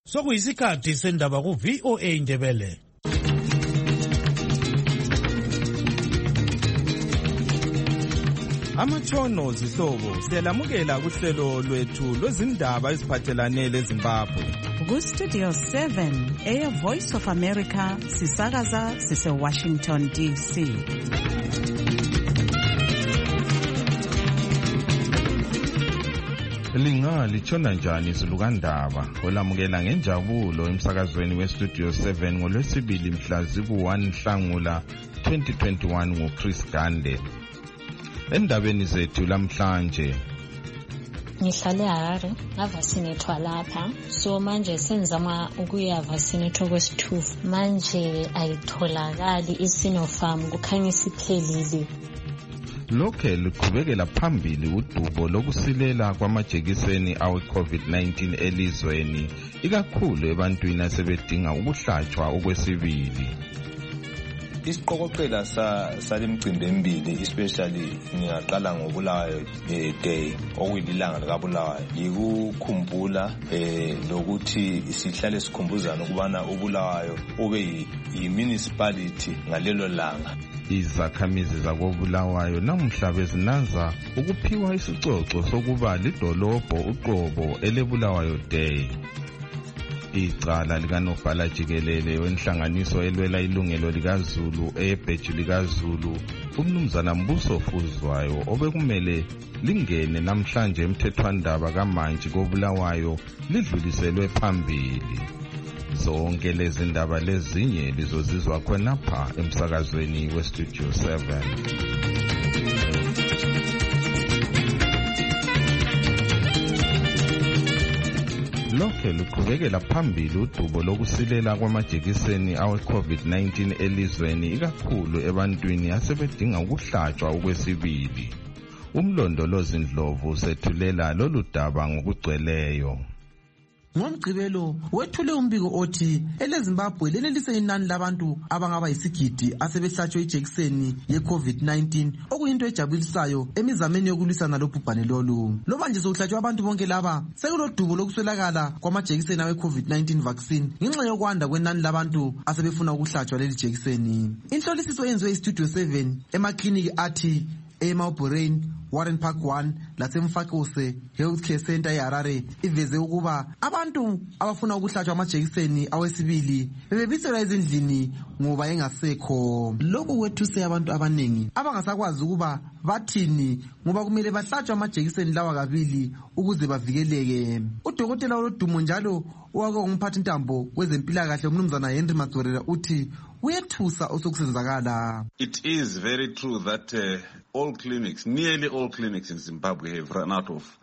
Sokuyisikhathi sendaba ku V O A Indebele. Amatshono zihlobo siyalamukela kuhlelo lwethu lwezindaba eziphathelane leZimbabwe. Ku Studio seven, Air Voice of America, sisakaza sise Washington D C. Linga litshona njani izilukandaba olamukela ngenjabulo emsakazweni weStudio seven ngolwesibili mhla ziku one Nhlangula twenty twenty-one nguChris Gande. Endabeni zethu lamhlanje ngihlale eHarare ngavasinethwa lapha so manje senzama ukuya vasinethwa kwesithufu manje ayitholakali iSinopharm kukhanya isiphelile. Lokhe luqhubekela phambili udubo lokusilela kwamajekiseni awe COVID nineteen elizweni ikakhulu ebantwini asebedinga ukuhlatshwa okwesibili. Isiqokoqela salemcimbi emibili especially ngiyaqala ngobulawayo day okuyilanga likabulawayo yikukhumbula eh lokuthi sihlale sikhumbuzana ukubana ubulawayo ube yi-municipality ngalelo langa. Izakhamizi zakobulawayo namhla bezinanza ukuphiwa isicoco sokuba lidolobho uqobo elebulawayo day. Icala likanobhala jikelele wenhlanganiso elwela ilungelo likaZulu ebheji likaZulu umnumzana Mbuso Fuzwayo obekumele lingene namhlanje emthethwandaba kaMantshi kobulawayo lidluliselwe phambili. Zonke lezi ndaba lezinye lizozizwa khonapha emsakazweni weStudio seven. Lokhe luqhubekela phambili udubo lokusilela kwamajekiseni awe COVID nineteen elizweni ikakhulu ebantwini asebedinga ukuhlatshwa okwesibili. Umlondolozi Ndlovu sethulela lolu daba ngokugcweleyo. Ngomgqibelo wethule umbiko othi eleZimbabwe lenelise inani labantu abangaba yisigidi asebehlatshwe ijekiseni ye-COVID nineteen okuyinto ejabulisayo emizameni yokulwisana lobhubhane lolu. Loba nje sokuhlatshwa abantu bonke laba sekulodubo lokuswelakala kwamajekiseni awe-COVID nineteen vaccine ngenxa yokwanda kwenani labantu asebefuna ukuhlatshwa leli jekiseni. Inhlolisiso yenziwe iStudio seven emakliniki athi eMauborain, Warren Park one laseMfakose Healthcare Center eHarare iveze ukuba abantu abafuna ukuhlatshwa amajekiseni awesibili bebebiselwa ezindlini ngoba engasekho. Lokhu kwethuse abantu abanengi abangasakwazi ukuba bathini ngoba kumele bahlatshwe amajekiseni lawa kabili ukuze bavikeleke. Udokotela olodumo njalo owake ngumphathi ntambo kwezempilakahle umnumzana Henry Mazorera uthi uyethusa osokusenzakala. It is very true that uh, all clinics, nearly all clinics in Zimbabwe have run out of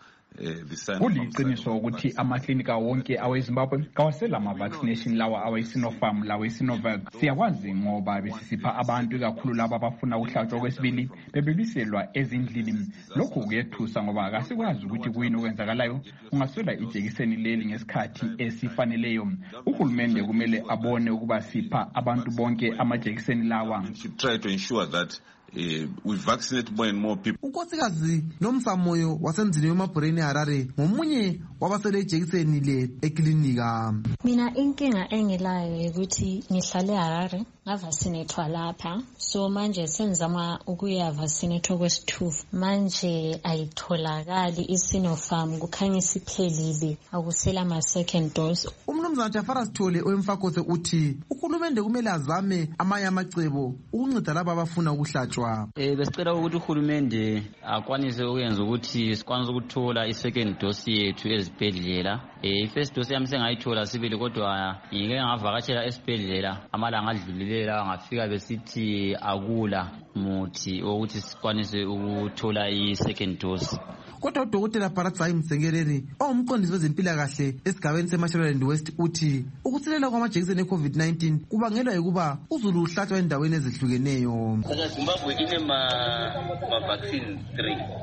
kuliqiniso ukuthi amaklinika wonke aweZimbabwe kawasela ama-vaccination lawa awe-Sinopharm lawe-Sinovac. Siyakwazi ngoba besisipha abantu ikakhulu laba abafuna ukuhlatshwa kwesibili bebebiselwa ezindlini. Lokhu kuyethusa ngoba kasikwazi ukuthi kuyini okwenzakalayo ungaswela ijekiseni leli ngesikhathi esifaneleyo. Uhulumende kumele abone ukuba sipha abantu bonke amajekiseni lawa. Try to ensure that Uh, we vaccinate more and more people. Unkosikazi Nomsamoyo wasemzini weMauborain eHarare ngomunye wabasele ijekiseni le eklinika. Mina inkinga engilayo ukuthi ngihlale eHarare ngavasinethwa lapha so manje senzama ukuya vasinethwa kwesithufu manje ayitholakali iSinopharm kukhanya isiphelile akusela ama second dose. Umnumzana Jafara Sithole oMfakose uthi uhulumende kumele azame amanye amacebo ukunceda laba abafuna ukuhlatshwa. Eh besicela ukuthi uhulumende akwanise ukwenza ukuthi sikwanise ukuthola i-second dose yethu ezibhedlela. Eh first dose yami sengayithola sibili kodwa ngike ngavakashela esibhedlela amalanga adlulilela ngafika besithi akula muthi ukuthi sikwanise ukuthola i-second dose. Kodwa udokotela Paratsai Msengereri owumqondisi wezempilakahle esigabeni seMashonaland West uthi ukusilela kwamajekiseni e-COVID nineteen kubangelwa ukuba uzulu uhlatshwa endaweni ezihlukeneyo. Zimbabwe ine ma ma vaccine three.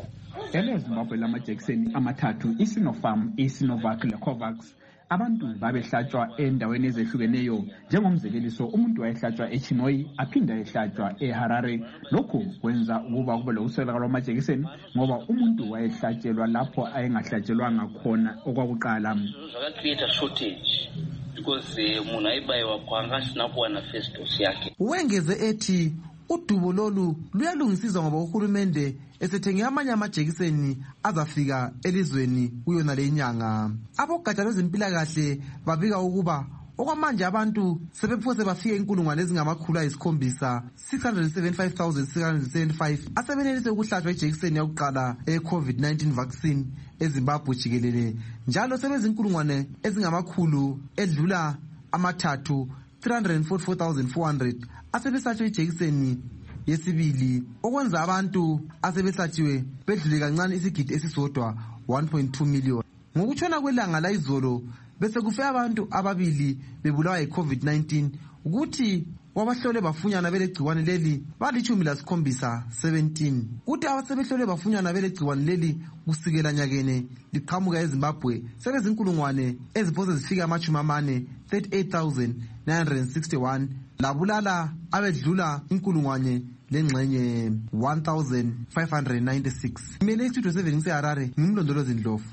elezimbabwe lamajekiseni amathathu iSinopharm, iSinovac leCovax. Abantu babehlatshwa endaweni ezehlukeneyo. Njengomzekeliso, umuntu wayehlatshwa eChinoi aphinda ehlatshwa eHarare. Lokhu kwenza ukuba kube lokuswelakala kwamajekiseni ngoba umuntu wayehlatshelwa lapho ayengahlatshelwanga khona okwakuqala. Zvakacreate shortage because munhu aibayiwa kwangasina kuwana first dose yake. Wengeze ethi udubo lolu luyalungisizwa ngoba uhulumende esethenge amanye amajekiseni azafika elizweni kuyona le nyanga. Abogatsha lwezempilakahle babika ukuba okwamanje abantu sebephose bafike inkulungwane ezingamakhulu ayisikhombisa six hundred seventy-five thousand six hundred seventy-five asebenelise ukuhlatshwa ijekiseni yokuqala e-COVID nineteen vaccine eZimbabwe jikelele, njalo sebezinkulungwane ezingamakhulu edlula amathathu three hundred forty-four thousand four hundred asebesatshwe ijekiseni yesibili, okwenza abantu asebesatshiwe bedlule kancane isigidi esisodwa one point two million. Ngokutshona kwelanga la izolo bese kufe abantu ababili bebulawa yi-COVID nineteen, ukuthi wabahlole bafunyana belegciwane leli balitshumi lasikhombisa seventeen, kuthi abasebehlole bafunyana belegciwane leli kusikela nyakene liqhamuka eZimbabwe sebezinkulungwane eziphose zifika amachumi amane thirty-eight thousand nine hundred sixty-one, labulala abedlula inkulungwane lengxenye one thousand five hundred ninety-six. Mina iStudio seven ngiseHarare, ngimlondolozi Ndlovu.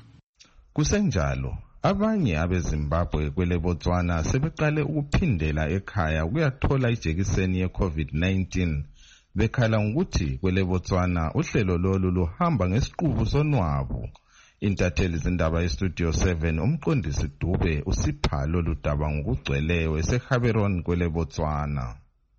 Kusenjalo abanye abeZimbabwe kwele Botswana sebeqale ukuphindela ekhaya ukuyathola ijekiseni ye-COVID nineteen. Bekhala ngokuthi kwele Botswana uhlelo lolu luhamba ngesiqubu sonwabu. Intatheli zindaba yeStudio seven umqondisi Dube usipha lolu daba ngokugcweleyo eseGaborone kwele Botswana.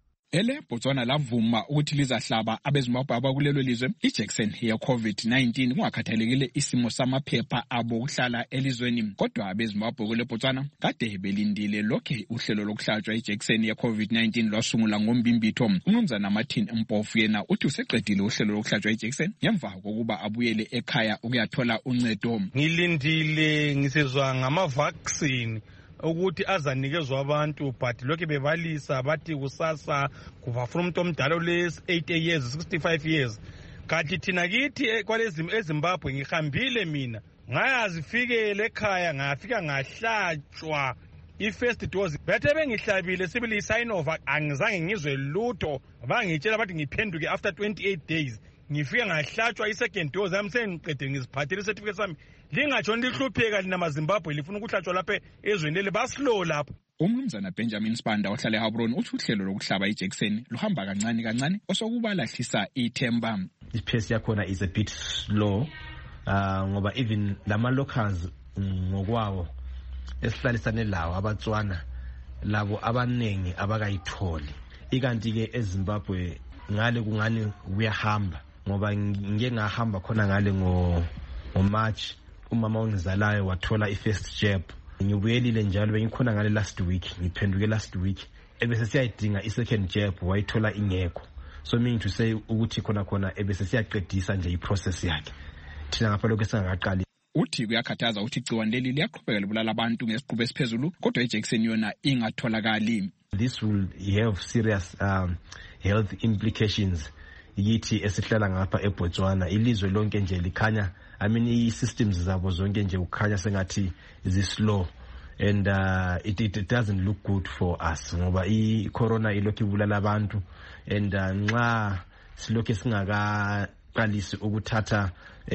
Ele Botswana lavuma ukuthi lizahlaba abeZimbabwe abakulelo lizwe ijekiseni ye-COVID nineteen kungakhathalekile isimo samaphepha abo ukuhlala elizweni. Kodwa abeZimbabwe kule Botswana kade belindile lokhe uhlelo lokuhlatshwa ijekiseni ye-COVID nineteen lwasungula ngombimbitho. Umnumzana Martin Mpofu yena uthi useqedile uhlelo lokuhlatshwa ijekiseni ngemva kokuba abuyele ekhaya ukuyathola uncedo. Ngilindile ngisizwa ngama-vaccine ukuthi azanikezwe abantu, but lokho bebalisa bathi kusasa kuvafuna umuntu omdala ole eighty years sixty-five years. Kanti thina kithi kwalezi eZimbabwe ngihambile mina ngayazifikele ekhaya ngafika ngahlatshwa i-first dose. Bethe bengihlabile sibili iSinovac angizange ngizwe lutho, bangitshela bathi ngiphenduke after twenty-eight days. Ngifika ngahlatshwa i-second dose yami sengiqede ngiziphathele certificate sami. Lingatsho lihlupheka lina maZimbabwe lifuna ukuhlatshwa lapha ezweni leli baslow lapho. Umnumzana Benjamin Spanda ohlala eGaborone uthi uhlelo lokuhlaba ijekiseni luhamba kancane kancane osokubalahlisa ithemba. This pace yakhona is a bit slow uh, ngoba even lama locals ngokwawo esihlalisane lawo abatswana labo abanengi abakayitholi. Ikanti ke eZimbabwe ngale kungani kuyahamba ngoba ngike ngahamba khona ngale ngo ngo March umama ongizalayo wathola i-first jab. Ngibuyelile njalo bengikhona ngale last week, ngiphenduke last week ebese siyayidinga i-second jab wayithola ingekho. So meaning to say ukuthi khona khona ebese siyaqedisa nje i-process yakhe thina ngapha lokho singakaqali. Uthi kuyakhathaza ukuthi igciwane leli liyaqhubeka libulala abantu ngesiqubu esiphezulu kodwa ijekiseni yona ingatholakali. This will have serious um, health implications yithi esihlala ngapha eBotswana. Ilizwe lonke nje likhanya, I mean i-systems zabo zonke nje ukhanya sengathi zi-slow and uh, it, it, it doesn't look good for us ngoba i-corona ilokhu ibulala abantu and uh, nxa silokhu singakaqalisi ukuthatha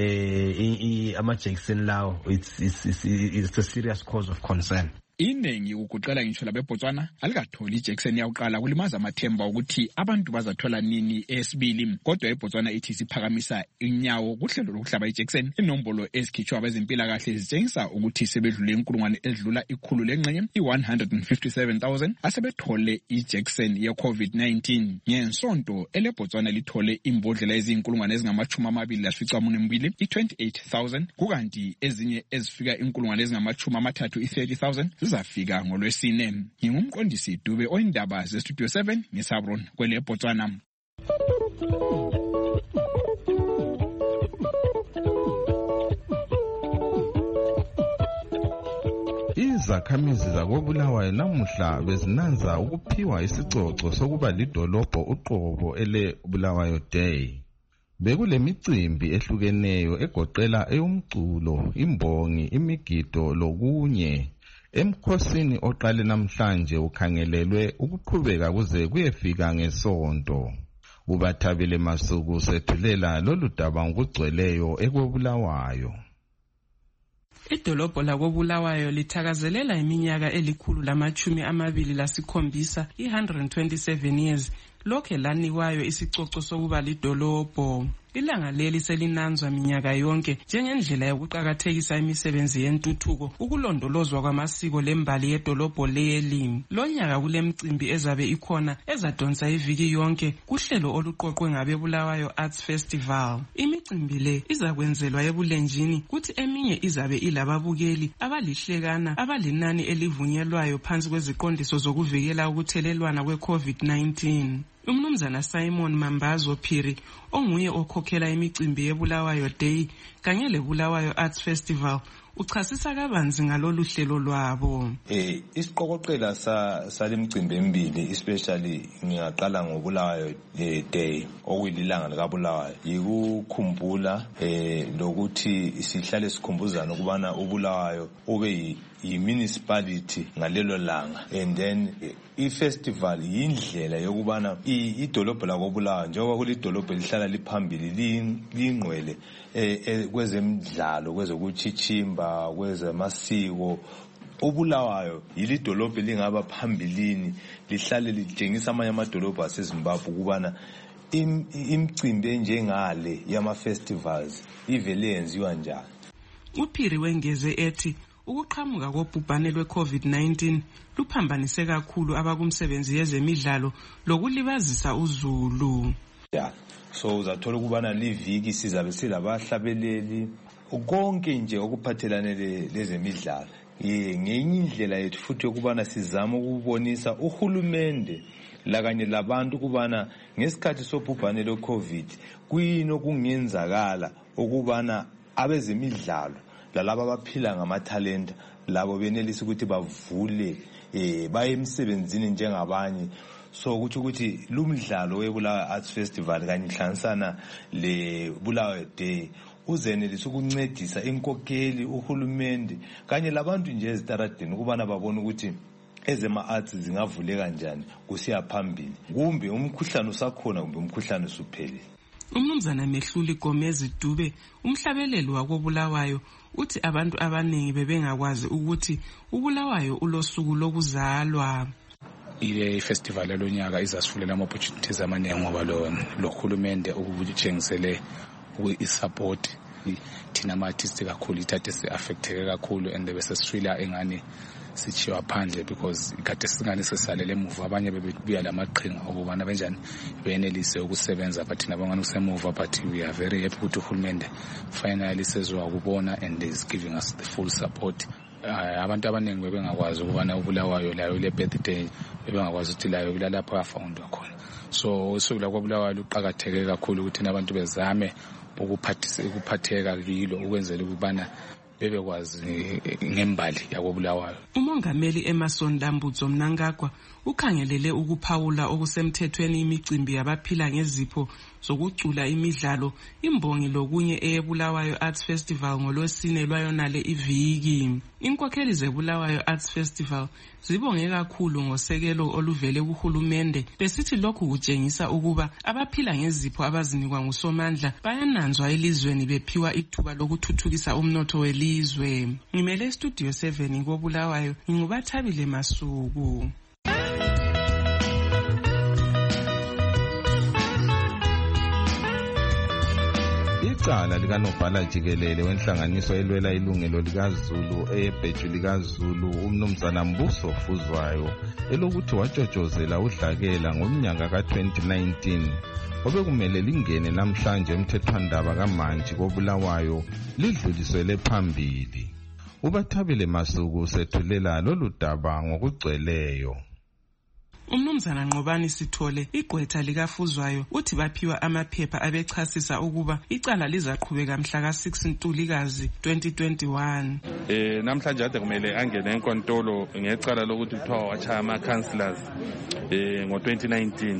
eh, amajekiseni lawo it's, it's, it's, it's a serious cause of concern. Iningi ukuqala ngitsho labeBotswana alikatholi ijekiseni yakuqala kulimaza amathemba ukuthi abantu bazathola nini esibili. Kodwa eBotswana ithi siphakamisa inyawo kuhlelo lokuhlaba ijekiseni. Inombolo ezikhitshwa abezempilakahle zitshengisa ukuthi sebedlule inkulungwane edlula ikhulu lengxenye i-one hundred fifty-seven thousand asebethole ijekiseni ye-COVID nineteen. Ngensonto eleBotswana lithole imbodlela ezinkulungwane ezingamachumi amabili lasicamuni i-twenty-eight thousand kukanti ezinye ezifika inkulungwane ezingamachumi amathathu i-thirty thousand zizafika ngolwesine. Ngingumqondisi Dube oyindaba zeStudio seven ngeGaborone kwele Botswana. Izakhamizi zakobulawayo namuhla bezinanza ukuphiwa isicoco sokuba lidolobho uqobo ele Bulawayo Day. Bekule micimbi ehlukeneyo egoqela eyomculo, imbongi, imigido lokunye. Emkhosini oqale namhlanje ukhangelelwe ukuqhubeka kuze kuyefika ngesonto. Ubathabile Masuku sethulela lolu daba ngokugcweleyo ekobulawayo. Idolobho lakobulawayo lithakazelela iminyaka elikhulu lamachumi amabili lasikhombisa i one hundred twenty-seven years lokhe lanikwayo isicoco sokuba lidolobho. Ilanga leli selinanzwa minyaka yonke njengendlela yokuqhakathekisa imisebenzi yentuthuko, ukulondolozwa kwamasiko lembali yedolobho leli. Lonyaka kulemicimbi ezabe ikhona ezadonsa iviki yonke kuhlelo oluqoqwe ngabeBulawayo Arts Festival. Imicimbi le izakwenzelwa ebulenjini kuthi eminye izabe ilababukeli abalihlekana abalinani elivunyelwayo phansi kweziqondiso zokuvikela ukuthelelwana kwe-COVID nineteen. Umnumzana Simon Mambazo Phiri onguye okhokhela imicimbi yeBulawayo Day kanye leBulawayo Arts Festival uchasisa kabanzi ngalolu hlelo lwabo. Eh isiqokoqela sa salimcimbi embili especially ngiyaqala ngoBulawayo Day okuyilanga likaBulawayo yikukhumbula eh lokuthi sihlale sikhumbuzana ukubana uBulawayo ube yi-municipality ngalelo langa, and then i-festival yindlela yokubana idolobho lakobulawayo njengoba kulidolobho lihlala liphambili lingqwele kwezemidlalo, kwezokuchichimba, kwezamasiko. uBulawayo yilidolobho lingaba phambilini lihlale litshengisa amanye amadolobho aseZimbabwe ukubana imicimbi enjengale yama-festivals ivele yenziwa njani. uPhiri wengeze ethi ukuqhamuka kobhubhane lwe-COVID nineteen luphambanise kakhulu abakumsebenzi yezemidlalo lokulibazisa uzulu. Yeah. So uzathola ukubana liviki sizabe silabahlabeleli konke nje okuphathelane lezemidlalo. Ngenye indlela yethu futhi ukubana sizama ukubonisa uhulumende lakanye labantu kubana ngesikhathi sobhubhane lwe-COVID kuyini okungenzakala ukubana abezemidlalo lalabo abaphila ngamathalenta labo benelisa ukuthi bavule eh baye emsebenzini njengabanye. So ukuthi ukuthi lumdlalo weBulawayo Arts Festival kanye hlanganisana le Bulawayo Day uzenelisa ukuncedisa inkokheli uhulumende kanye labantu nje ezitaradeni ukubana babone ukuthi ezema arts zingavuleka kanjani kusiya phambili, kumbe umkhuhlane usakhona kumbe umkhuhlane usuphelile. Umnumzana Mehluli Gomez Dube umhlabeleli wakobulawayo uthi abantu abaningi bebengakwazi ukuthi uBulawayo ulosuku lokuzalwa. Ile festival lonyaka izasifulela ama opportunities amaningi ngoba lo lohulumende ukuthengisele uisupport thina ama artists kakhulu ithathe se affected kakhulu and bese sifila engani sichiwa phandle because ikade singane sesalele emuva, abanye bebebuya lamaqhinga okubana benjani benelise ukusebenza but thina bangani kusemuva, but we are very happy ukuthi uhulumende finally sezwa ukubona and is giving us the full support. Abantu abaningi bebengakwazi ukubana uBulawayo layo le birthday bebengakwazi ukuthi layo kulalapha afoundwa khona. So usuku la kwaBulawayo luqhakatheke kakhulu ukuthi abantu bezame ukuphathisa ukuphatheka kilo ukwenzela ukubana bebekwazi ngembali yakobulawayo. Umongameli Emerson Dambudzo Mnangagwa ukhangelele ukuphawula okusemthethweni imicimbi yabaphila ngezipho zokucula imidlalo imbongi lokunye eyeBulawayo Arts Festival ngolwesine lwayonale iviki. Inkokheli zeBulawayo Arts Festival zibonge kakhulu ngosekelo oluvele kuhulumende besithi lokhu kutshengisa ukuba abaphila ngezipho abazinikwa ngusomandla bayananzwa elizweni bephiwa ithuba lokuthuthukisa umnotho welizwe. Ngimele Studio seven koBulawayo ngingubathabile Masuku. Icala likanobhala jikelele wenhlanganiso elwela ilungelo likaZulu eyebheju likaZulu umnumzana Mbuso Fuzwayo elokuthi watshotshozela udlakela ngomnyaka ka twenty nineteen obekumele lingene namhlanje emthethwandaba kaMantshi koBulawayo lidlulisele phambili. Ubathabile Masuku sethulela lolu daba ngokugcweleyo. Umnumzana Nqobani Sithole igqwetha likafuzwayo uthi baphiwa amaphepha abechasisa ukuba icala lizaqhubeka mhla ka six Ntulikazi twenty twenty-one. Eh namhlanje ade kumele angene enkantolo ngecala lokuthi kuthiwa wachaya ama councillors eh ngo twenty nineteen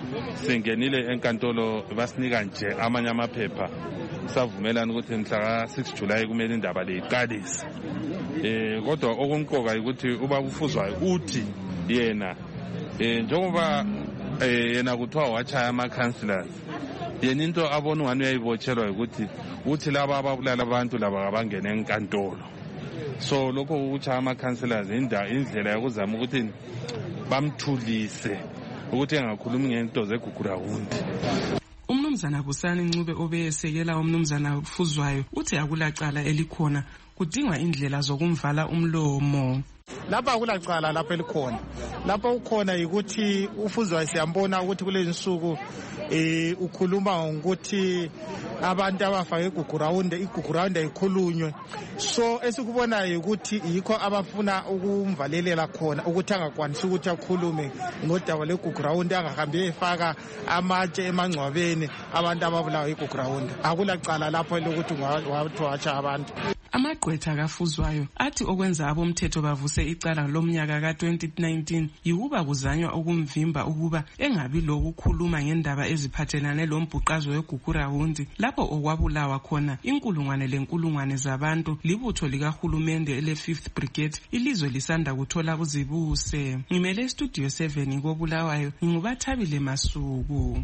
singenile enkantolo basinika nje amanye amaphepha savumelana ukuthi mhla ka six July kumele indaba le iqalise. Eh kodwa okumqoka ukuthi uba kufuzwayo uthi yena eh njengoba eh yena kuthiwa wachaya ama councillors yena into abona ngani uyayibotshelwa ukuthi uthi laba ababulala abantu laba abangene enkantolo. So lokho uchaya ama councillors inda indlela yokuzama ukuthi bamthulise ukuthi engakhulumi ngento zeGugurawundi. Umnumzana Busani Ncube obeyesekela umnumzana Fuzwayo uthi akulacala elikhona kudingwa indlela zokumvala umlomo. Lapha akulacala lapha elikhona. Lapha ukhona ukuthi uFuzwayo siyambona ukuthi kulezi nsuku eh ukhuluma ukuthi abantu abafake eGugurawundi iGugurawundi ayikhulunywe. So esikubonayo ukuthi yikho abafuna ukumvalelela khona ukuthi angakwanisi ukuthi akhulume ngodaba leGugurawundi angahambi efaka amatshe emangcwabeni abantu ababulawa eGugurawundi. Akulacala lapho lokuthi wathi wacha abantu. Amagqwetha kaFuzwayo athi okwenza abomthetho bavuse icala lomnyaka ka twenty nineteen yikuba kuzanywa ukumvimba ukuba engabi lokukhuluma ngendaba eziphathelane lombhuqazo weGugurawundi lapho okwabulawa khona inkulungwane lenkulungwane zabantu libutho likahulumende ele fifth Brigade ilizwe lisanda kuthola uzibuse. Ngimele studio seven koBulawayo ngingubathabile Masuku.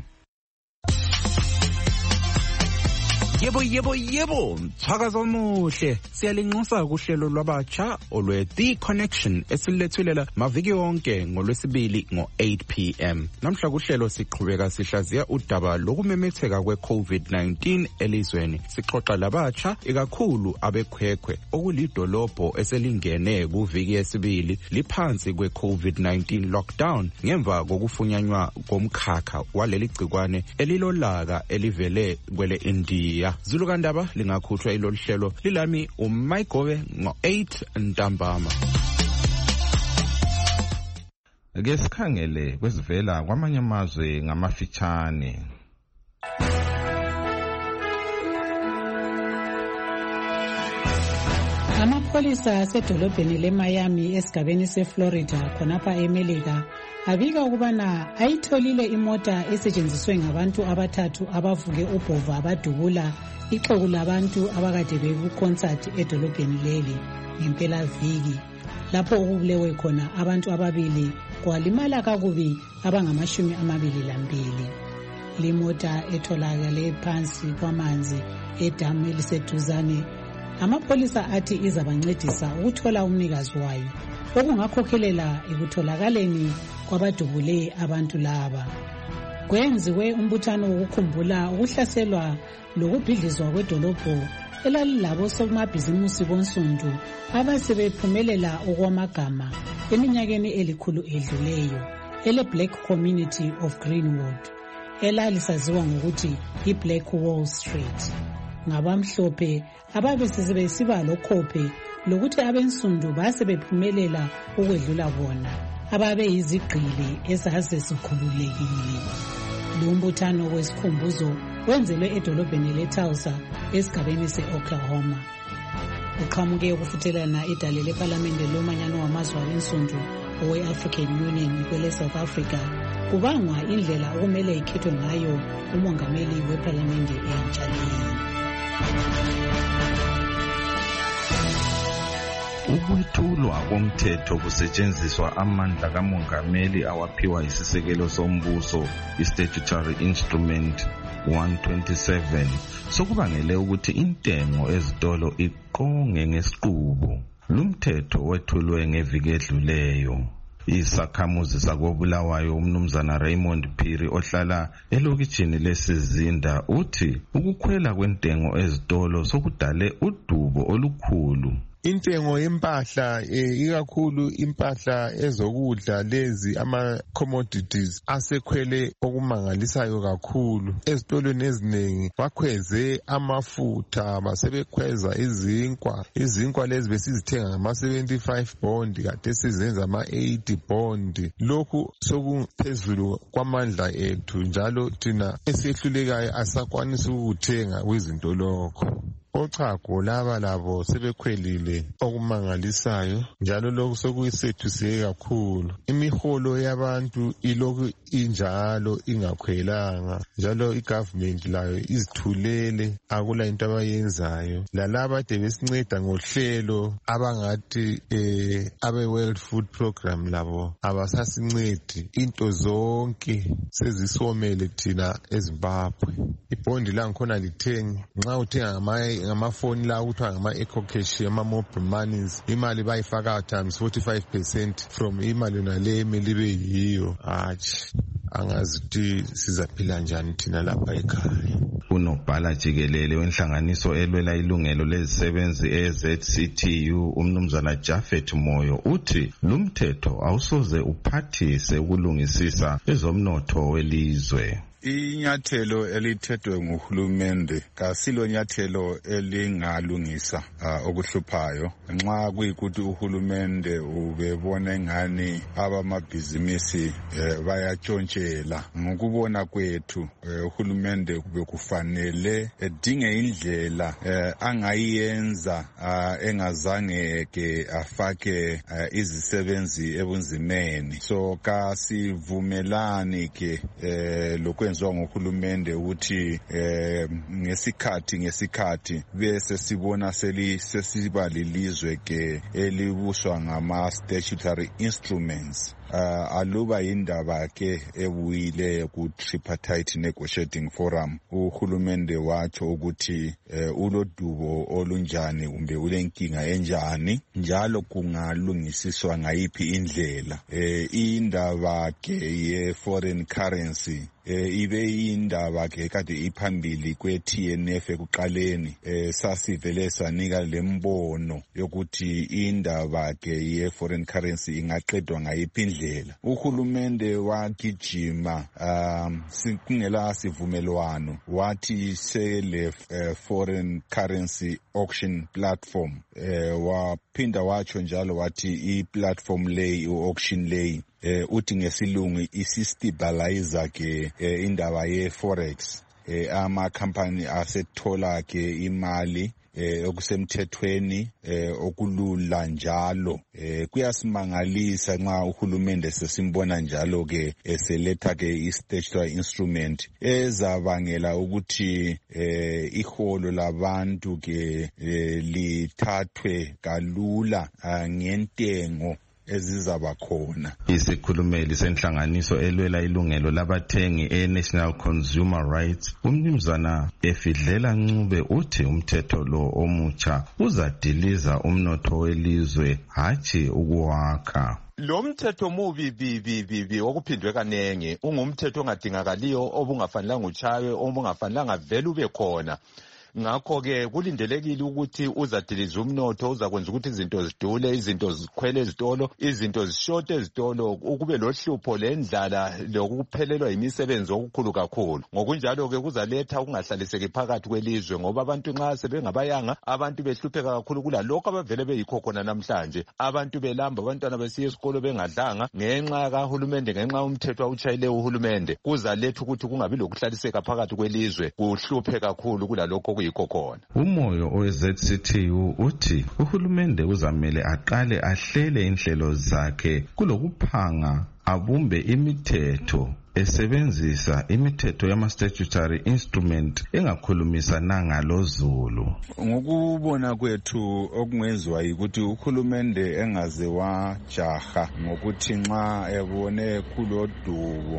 Yebo yebo yebo mthakazo omuhle siyalinxusa kuhlelo lwabatsha olwe The Connection esilethulelwa maviki wonke ngolwesibili ngo eight p m namhla kuhlelo siqhubeka sihlaziya udaba lokumemetheka kwe COVID nineteen elizweni sixoxa labatsha ikakhulu abekhwekhwe okulidolobho eselingene kuviki yesibili liphansi kwe COVID nineteen lockdown ngemva kokufunyanywa komkhakha waleli gcikwane elilolaka elivele kwele India. Zulukandaba lingakhutshwa ilolu hlelo lilami uMayigobe ngo eight ntambama. Ke sikhangele kwezivela kwamanye amazwe ngamafitshane. Amapholisa asedolobheni leMiami esigabeni seFlorida khonapha eMelika abika ukubana ayitholile imota esetshenziswe ngabantu abathathu abavuke ubhova abadubula ixuku labantu abakade beku-concert edolobheni leli ngempela viki lapho okubulewe khona abantu ababili kwalimala kakubi abangamashumi amabili lambili. Limota etholakale phansi kwamanzi edamu eliseduzane amapholisa athi izabancedisa ukuthola umnikazi wayo okungakhokhelela ekutholakaleni kwabadubule abantu laba. Kwenziwe umbuthano wokukhumbula ukuhlaselwa lokubhidlizwa kwedolobho elalilabo somabhizimusi bonsundu abasebephumelela okwamagama eminyakeni elikhulu edluleyo ele Black Community of Greenwood elalisaziwa ngokuthi i-Black Wall Street. Ngabamhlophe ababesebesiba lokhophe lokuthi abensundu basebephumelela ukwedlula bona ababe yizigqili ezaze sikhululekile. Lumbuthano wesikhumbuzo wenzelwe edolobheni leTulsa esigabeni se-Oklahoma. Uqhamuke ukufuthelana idale lePhalamende lomanyano wamazwe abensundu owe-African Union kwele South Africa kubangwa indlela okumele ikhethwe ngayo umongameli wePhalamende entsha leyi. Ukwethulwa komthetho kusetshenziswa amandla kamongameli awaphiwa isisekelo sombuso i-Statutory Instrument one twenty-seven sokubangele ukuthi intengo ezitolo iqonge ngesiqubu. Lumthetho wethulwe ngeviki edluleyo. Isakhamuzi sakoBulawayo umnumzana Raymond Phiri ohlala elokitshini lesizinda uthi ukukhwela kwentengo ezitolo sokudale udubo olukhulu. Intengo yempahla ikakhulu impahla ezokudla lezi ama commodities asekhwele okumangalisayo kakhulu. Ezitolweni eziningi bakhweze amafutha basebekhweza izinkwa izinkwa lezi besizithenga ngama seventy-five bond kade sizenza ama eighty bond. Lokhu sokuphezulu kwamandla ethu njalo thina esehlulekayo asakwanisa ukuthenga kwizinto lokho. ochago laba labo sebekhwelile okumangalisayo, njalo lokhu sokuyisethusiye kakhulu. Imiholo yabantu ilokhu injalo ingakhwelanga, njalo igovernment layo izithulele, akula into abayenzayo. Lalaba ade besinceda ngohlelo abangathi eh, abe World Food Program labo abasasincedi, into zonke sezisomele thina eZimbabwe. Ibhondi la ngikhona lithengi, nxa uthenga ngamafoni la kuthiwa ngama-ecocash, ama-mobile monies, imali bayifaka times forty-five percent from imali nale emele ibe yiyo. Hatshi, angazi ukuthi sizaphila njani thina lapha ekhaya. Unobhala jikelele wenhlanganiso elwela ilungelo lezisebenzi e-Z C T U umnumzana Japhet Moyo uthi lumthetho awusoze uphathise ukulungisisa ezomnotho welizwe. Inyathelo elithethwe nguhulumende kasilo nyathelo elingalungisa uh, okuhluphayo, nxa kuyikuthi uhulumende ubebona engani abamabhizimisi uh, bayatshontshela. Ngokubona kwethu uh, uhulumende bekufanele edinge indlela uh, angayenza uh, engazange ke afake uh, izisebenzi ebunzimeni. So kasivumelani ke uh, lokwenza ngohulumende ukuthi eh ngesikhathi ngesikhathi bese sibona seli sesiba lilizwe ke elibuswa ngama statutory instruments. Uh, aluba indaba ke ebuyile ku tripartite negotiating forum, uhulumende watsho ukuthi uh, ulodubo olunjani kumbe ulenkinga enjani, njalo kungalungisiswa ngayiphi indlela. Uh, indaba ke ye foreign currency Eh, ibe indaba ke kade iphambili kwe-T N F ekuqaleni, eh, sasivele sanika lembono yokuthi indaba ke ye-foreign currency ingaqedwa ngayiphi indlela. Uhulumende wagijima um, kungela sivumelwano, wathi sele uh, foreign currency auction platform, eh, waphinda watsho njalo wathi i-platform leyi, u-auction leyi, Eh, uthi ngesilungu isistabilizer ke eh, indaba ye forex, eh, ama company asethola ke imali eh okusemthethweni eh okulula njalo. Eh kuyasimangalisa nxa uhulumende sesimbona njalo ke eseletha ke i-statutory instrument ezabangela ukuthi eh iholo labantu ke eh, lithathwe kalula uh, ngentengo ezizaba khona. Isikhulumeli senhlanganiso elwela ilungelo labathengi e-National Consumer Rights umnumzana Efidlela Ncube uthi umthetho lo omutsha uzadiliza umnotho welizwe hatshi ukuwakha. Lo mthetho mubi bibi bibi okuphindwe kanenge ungumthetho ongadingakaliyo obungafanelanga uchawe obungafanelanga vele ube khona. Ngakho ke kulindelekile ukuthi uzadiliza umnotho, uzakwenza ukuthi izinto zidule, izinto zikhwele ezitolo, izinto zishote ezitolo, ukube lohlupho lendlala lokuphelelwa imisebenzi okukhulu kakhulu. Ngokunjalo ke kuzaletha ukungahlaliseki phakathi kwelizwe, ngoba abantu nxa sebengabayanga, abantu behlupheka kakhulu kulalokho abavele beyikho khona namhlanje. Abantu belamba, abantwana besiya esikolo bengadlanga ngenxa kahulumende, ngenxa umthetho awutshayile uhulumende. Kuzaletha ukuthi kungabi lokuhlaliseka phakathi kwelizwe, kuhluphe kakhulu kulalokho. Umoyo owe-Z C T U uthi uhulumende uzamele aqale ahlele inhlelo zakhe kulokuphanga abumbe imithetho esebenzisa imithetho yama-statutory instrument engakhulumisananga loZulu. Ngokubona kwethu okungenziwa yikuthi uhulumende engaze wajaha ngokuthi nxa ebone kulodubo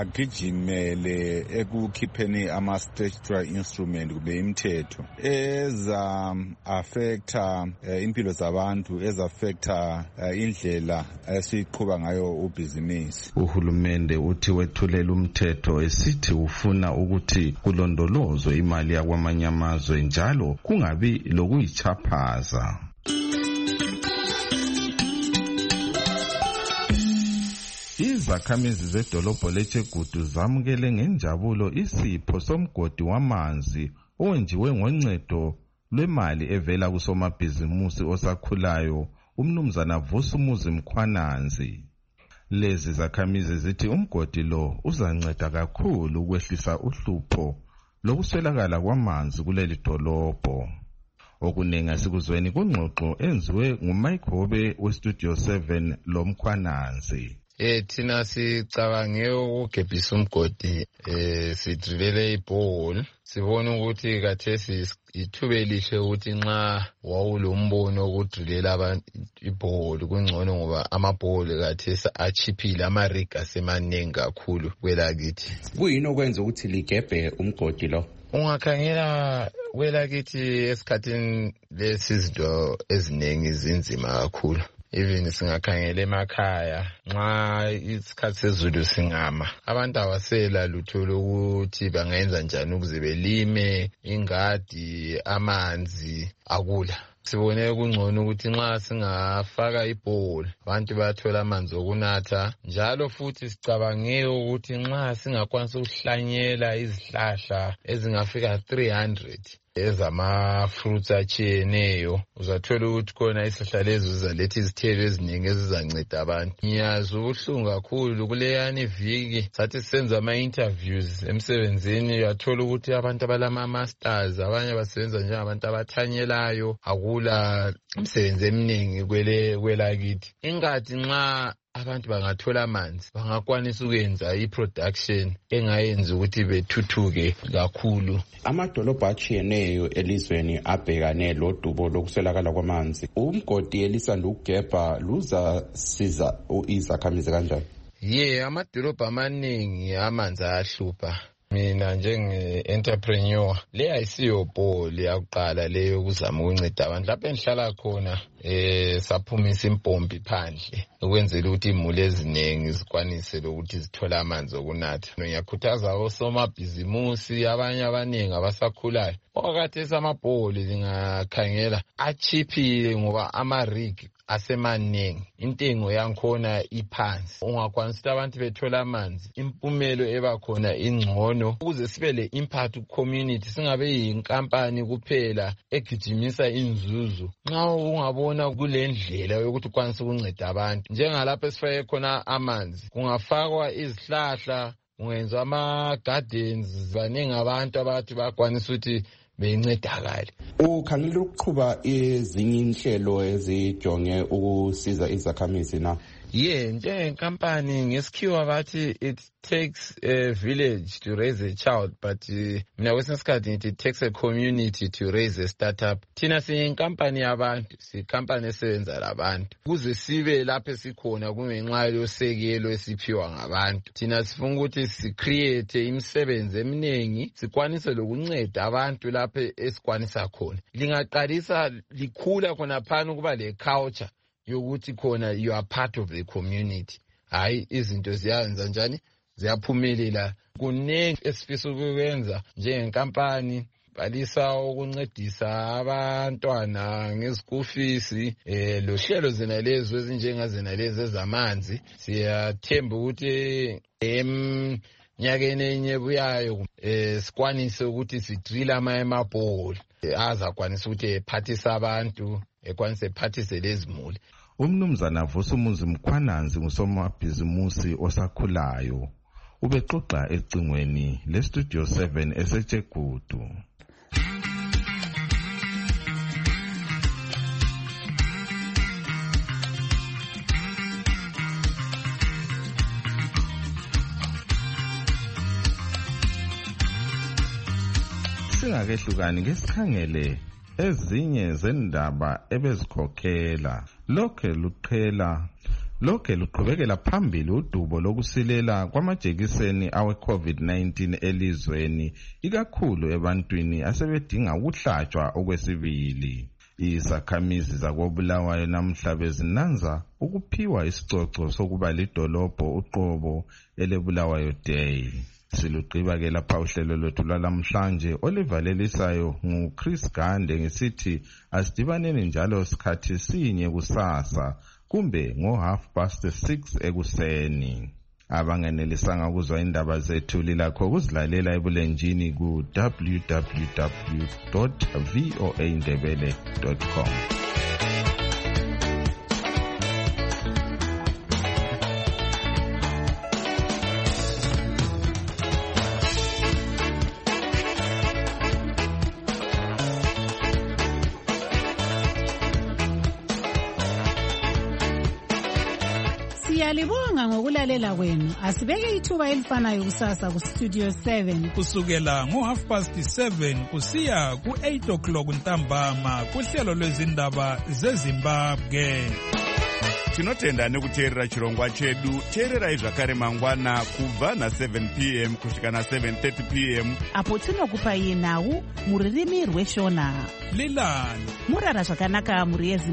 agijimele ekukhipheni ama-statutory instrument kube imithetho eza affecta uh, impilo zabantu, eza affecta uh, indlela esiqhuba ngayo ubhizinisi. Uhulumende uthi wethulela umthetho esithi ufuna ukuthi kulondolozwe imali yakwamanye amazwe njalo kungabi lokuyichaphaza. Izakhamizi zedolobho leChegutu zamukele ngenjabulo isipho somgodi wamanzi owenziwe ngoncedo lwemali evela kusomabhizimusi osakhulayo umnumzana Vusumuzi Mkhwananzi. Lezi zakhamizi zithi umgodi lo uzanceda kakhulu ukwehlisa uhlupho lokuswelakala kwamanzi kuleli dolobho. okuningi asikuzweni kungxoxo enziwe nguMike Hobe westudio seven loMkhwananzi. Eh thina sicabange ukugebhisa umgodi eh sidrilele ibhole sibona ukuthi kathesi ithuba elihle ukuthi nxa wawulombono ukudrilela abantu ibhole kungcono ngoba amabhole kathesi achiphile amariga asemaningi kakhulu kwelakithi. Kuyini okwenza ukuthi ligebhe umgodi lo? Ungakhangela kwelakithi esikhathini lesizinto eziningi zinzima kakhulu. Even singakhangela emakhaya nxa isikhathi sezulu singama abantu abasela lutho lokuthi bangenza njani ukuze belime ingadi amanzi akula. Sibone kungcono ukuthi nxa singafaka ibhole abantu bathola amanzi okunatha njalo futhi sicabange ukuthi nxa singakwanisa ukuhlanyela izihlahla ezingafika three hundred ezama fruits atshiyeneyo uzathola ukuthi khona isihlahla lezo zizaletha izithelo eziningi ezizanceda abantu. Ngiyazi ubuhlungu kakhulu kuleyani iviki sathi senza ama-interviews emsebenzini uyathola ukuthi abantu abalama masters abanye basebenza njengabantu abathanyelayo akula imisebenzi eminingi kwele kwelakithi. Ingadi nxa abantu bangathola amanzi bangakwanisa ukwenza i-production engayenza ukuthi bethuthuke kakhulu. Amadolobha atshiyeneyo elizweni abhekane lodubo lokuswelakala kwamanzi. Umgodi elisanda ukugebha luzasiza izakhamizi kanjani? Ye amadolobha amaningi amanzi ayahlupha. Mina njenge-entrepreneur le ayisiyo bhole yakuqala leyo kuzama ukunceda abantu lapho engihlala khona eh saphumisa impompi phandle ukwenzela ukuthi imuli eziningi zikwanise ukuthi zithola amanzi okunatha. Ngiyakhuthaza osomabhizimusi abanye abaningi abasakhulayo okade samabhole lingakhangela achiphile ngoba ama-rig asemaningi intengo yankhona iphansi ungakwanisa ukuthi abantu bethola amanzi impumelo ebakhona ingcono ukuze sibe le impact community singabe yinkampani kuphela egijimisa inzuzo. Nxa ungabona kule ndlela yokuthi ukwanisa ukunceda abantu njengalapho esifake khona amanzi kungafakwa izihlahla kungenza ama-gardens baningi abantu abathi bakwanisa ukuthi beyincedakale. Ukhangelela ukuqhuba ezinye inhlelo ezijonge ukusiza izakhamizi na? Ye njengenkampani ngesikhiwa bathi it takes a village to raise a child but uh, mina kwesinye isikhathi ngithi it takes a community to raise a startup. Thina siyinkampani yabantu siyinkampani esebenza labantu kuze sibe lapho esikhona kungenxa yosekelo esiphiwa ngabantu. Thina sifuna ukuthi sicreate imisebenzi eminingi sikwanise lokunceda abantu lapho esikwanisa khona. Lingaqalisa likhula khona phana ukuba le culture yokuthi khona you are part of the community. Hayi izinto ziyenza njani ziyaphumelela. Kuningi esifisa ukwenza njengenkampani balisa ukuncedisa abantwana ngezikhool fees eh lo hlelo zena lezo ezinjengazena lezi ezamanzi siyathemba ukuthi em nyakeni enye buyayo eh sikwanise ukuthi sidrilla ama emabhole azakwanisa ukuthi ephathisa abantu ekwanise ephathise lezimuli. Umnumzana Vusumuzi Mkhwananzi ngusomabhizimusi osakhulayo ubexoxa ecingweni lestudio seven eseJegudu. Singakehlukani ngesikhangele ezinye zendaba ebezikhokhela lokhe luqhela lokhe luqhubekela phambili udubo lokusilela kwamajekiseni awe COVID nineteen elizweni ikakhulu ebantwini asebedinga ukuhlatshwa okwesibili. Izakhamizi zakoBulawayo namhla bezinanza ukuphiwa isicoco sokuba lidolobho uqobo eleBulawayo Day. Siluqiba ke lapha uhlelo lwethu lwalamhlanje olivalelisayo nguChris Gande ngesithi asidibaneni njalo sikhathi sinye kusasa kumbe ngo half past six ekuseni. Abangenelisanga ukuzwa indaba zethu lilakho ukuzilalela ebulenjini ku w w w dot voa ndebele dot com. Siyalibonga ngokulalela kwenu. Asibeke ithuba elifanayo kusasa ku Studio seven. Kusukela ngo half past seven kusiya ku eight o'clock ntambama kuhlelo lwezindaba zeZimbabwe. Tinotenda nekuteerera chirongwa chedu. Teererai zvakare mangwana kubva na seven p m kusvika na seven thirty p m apo tinokupai nhau muririmi rweshona. Lilani murara zvakanaka muri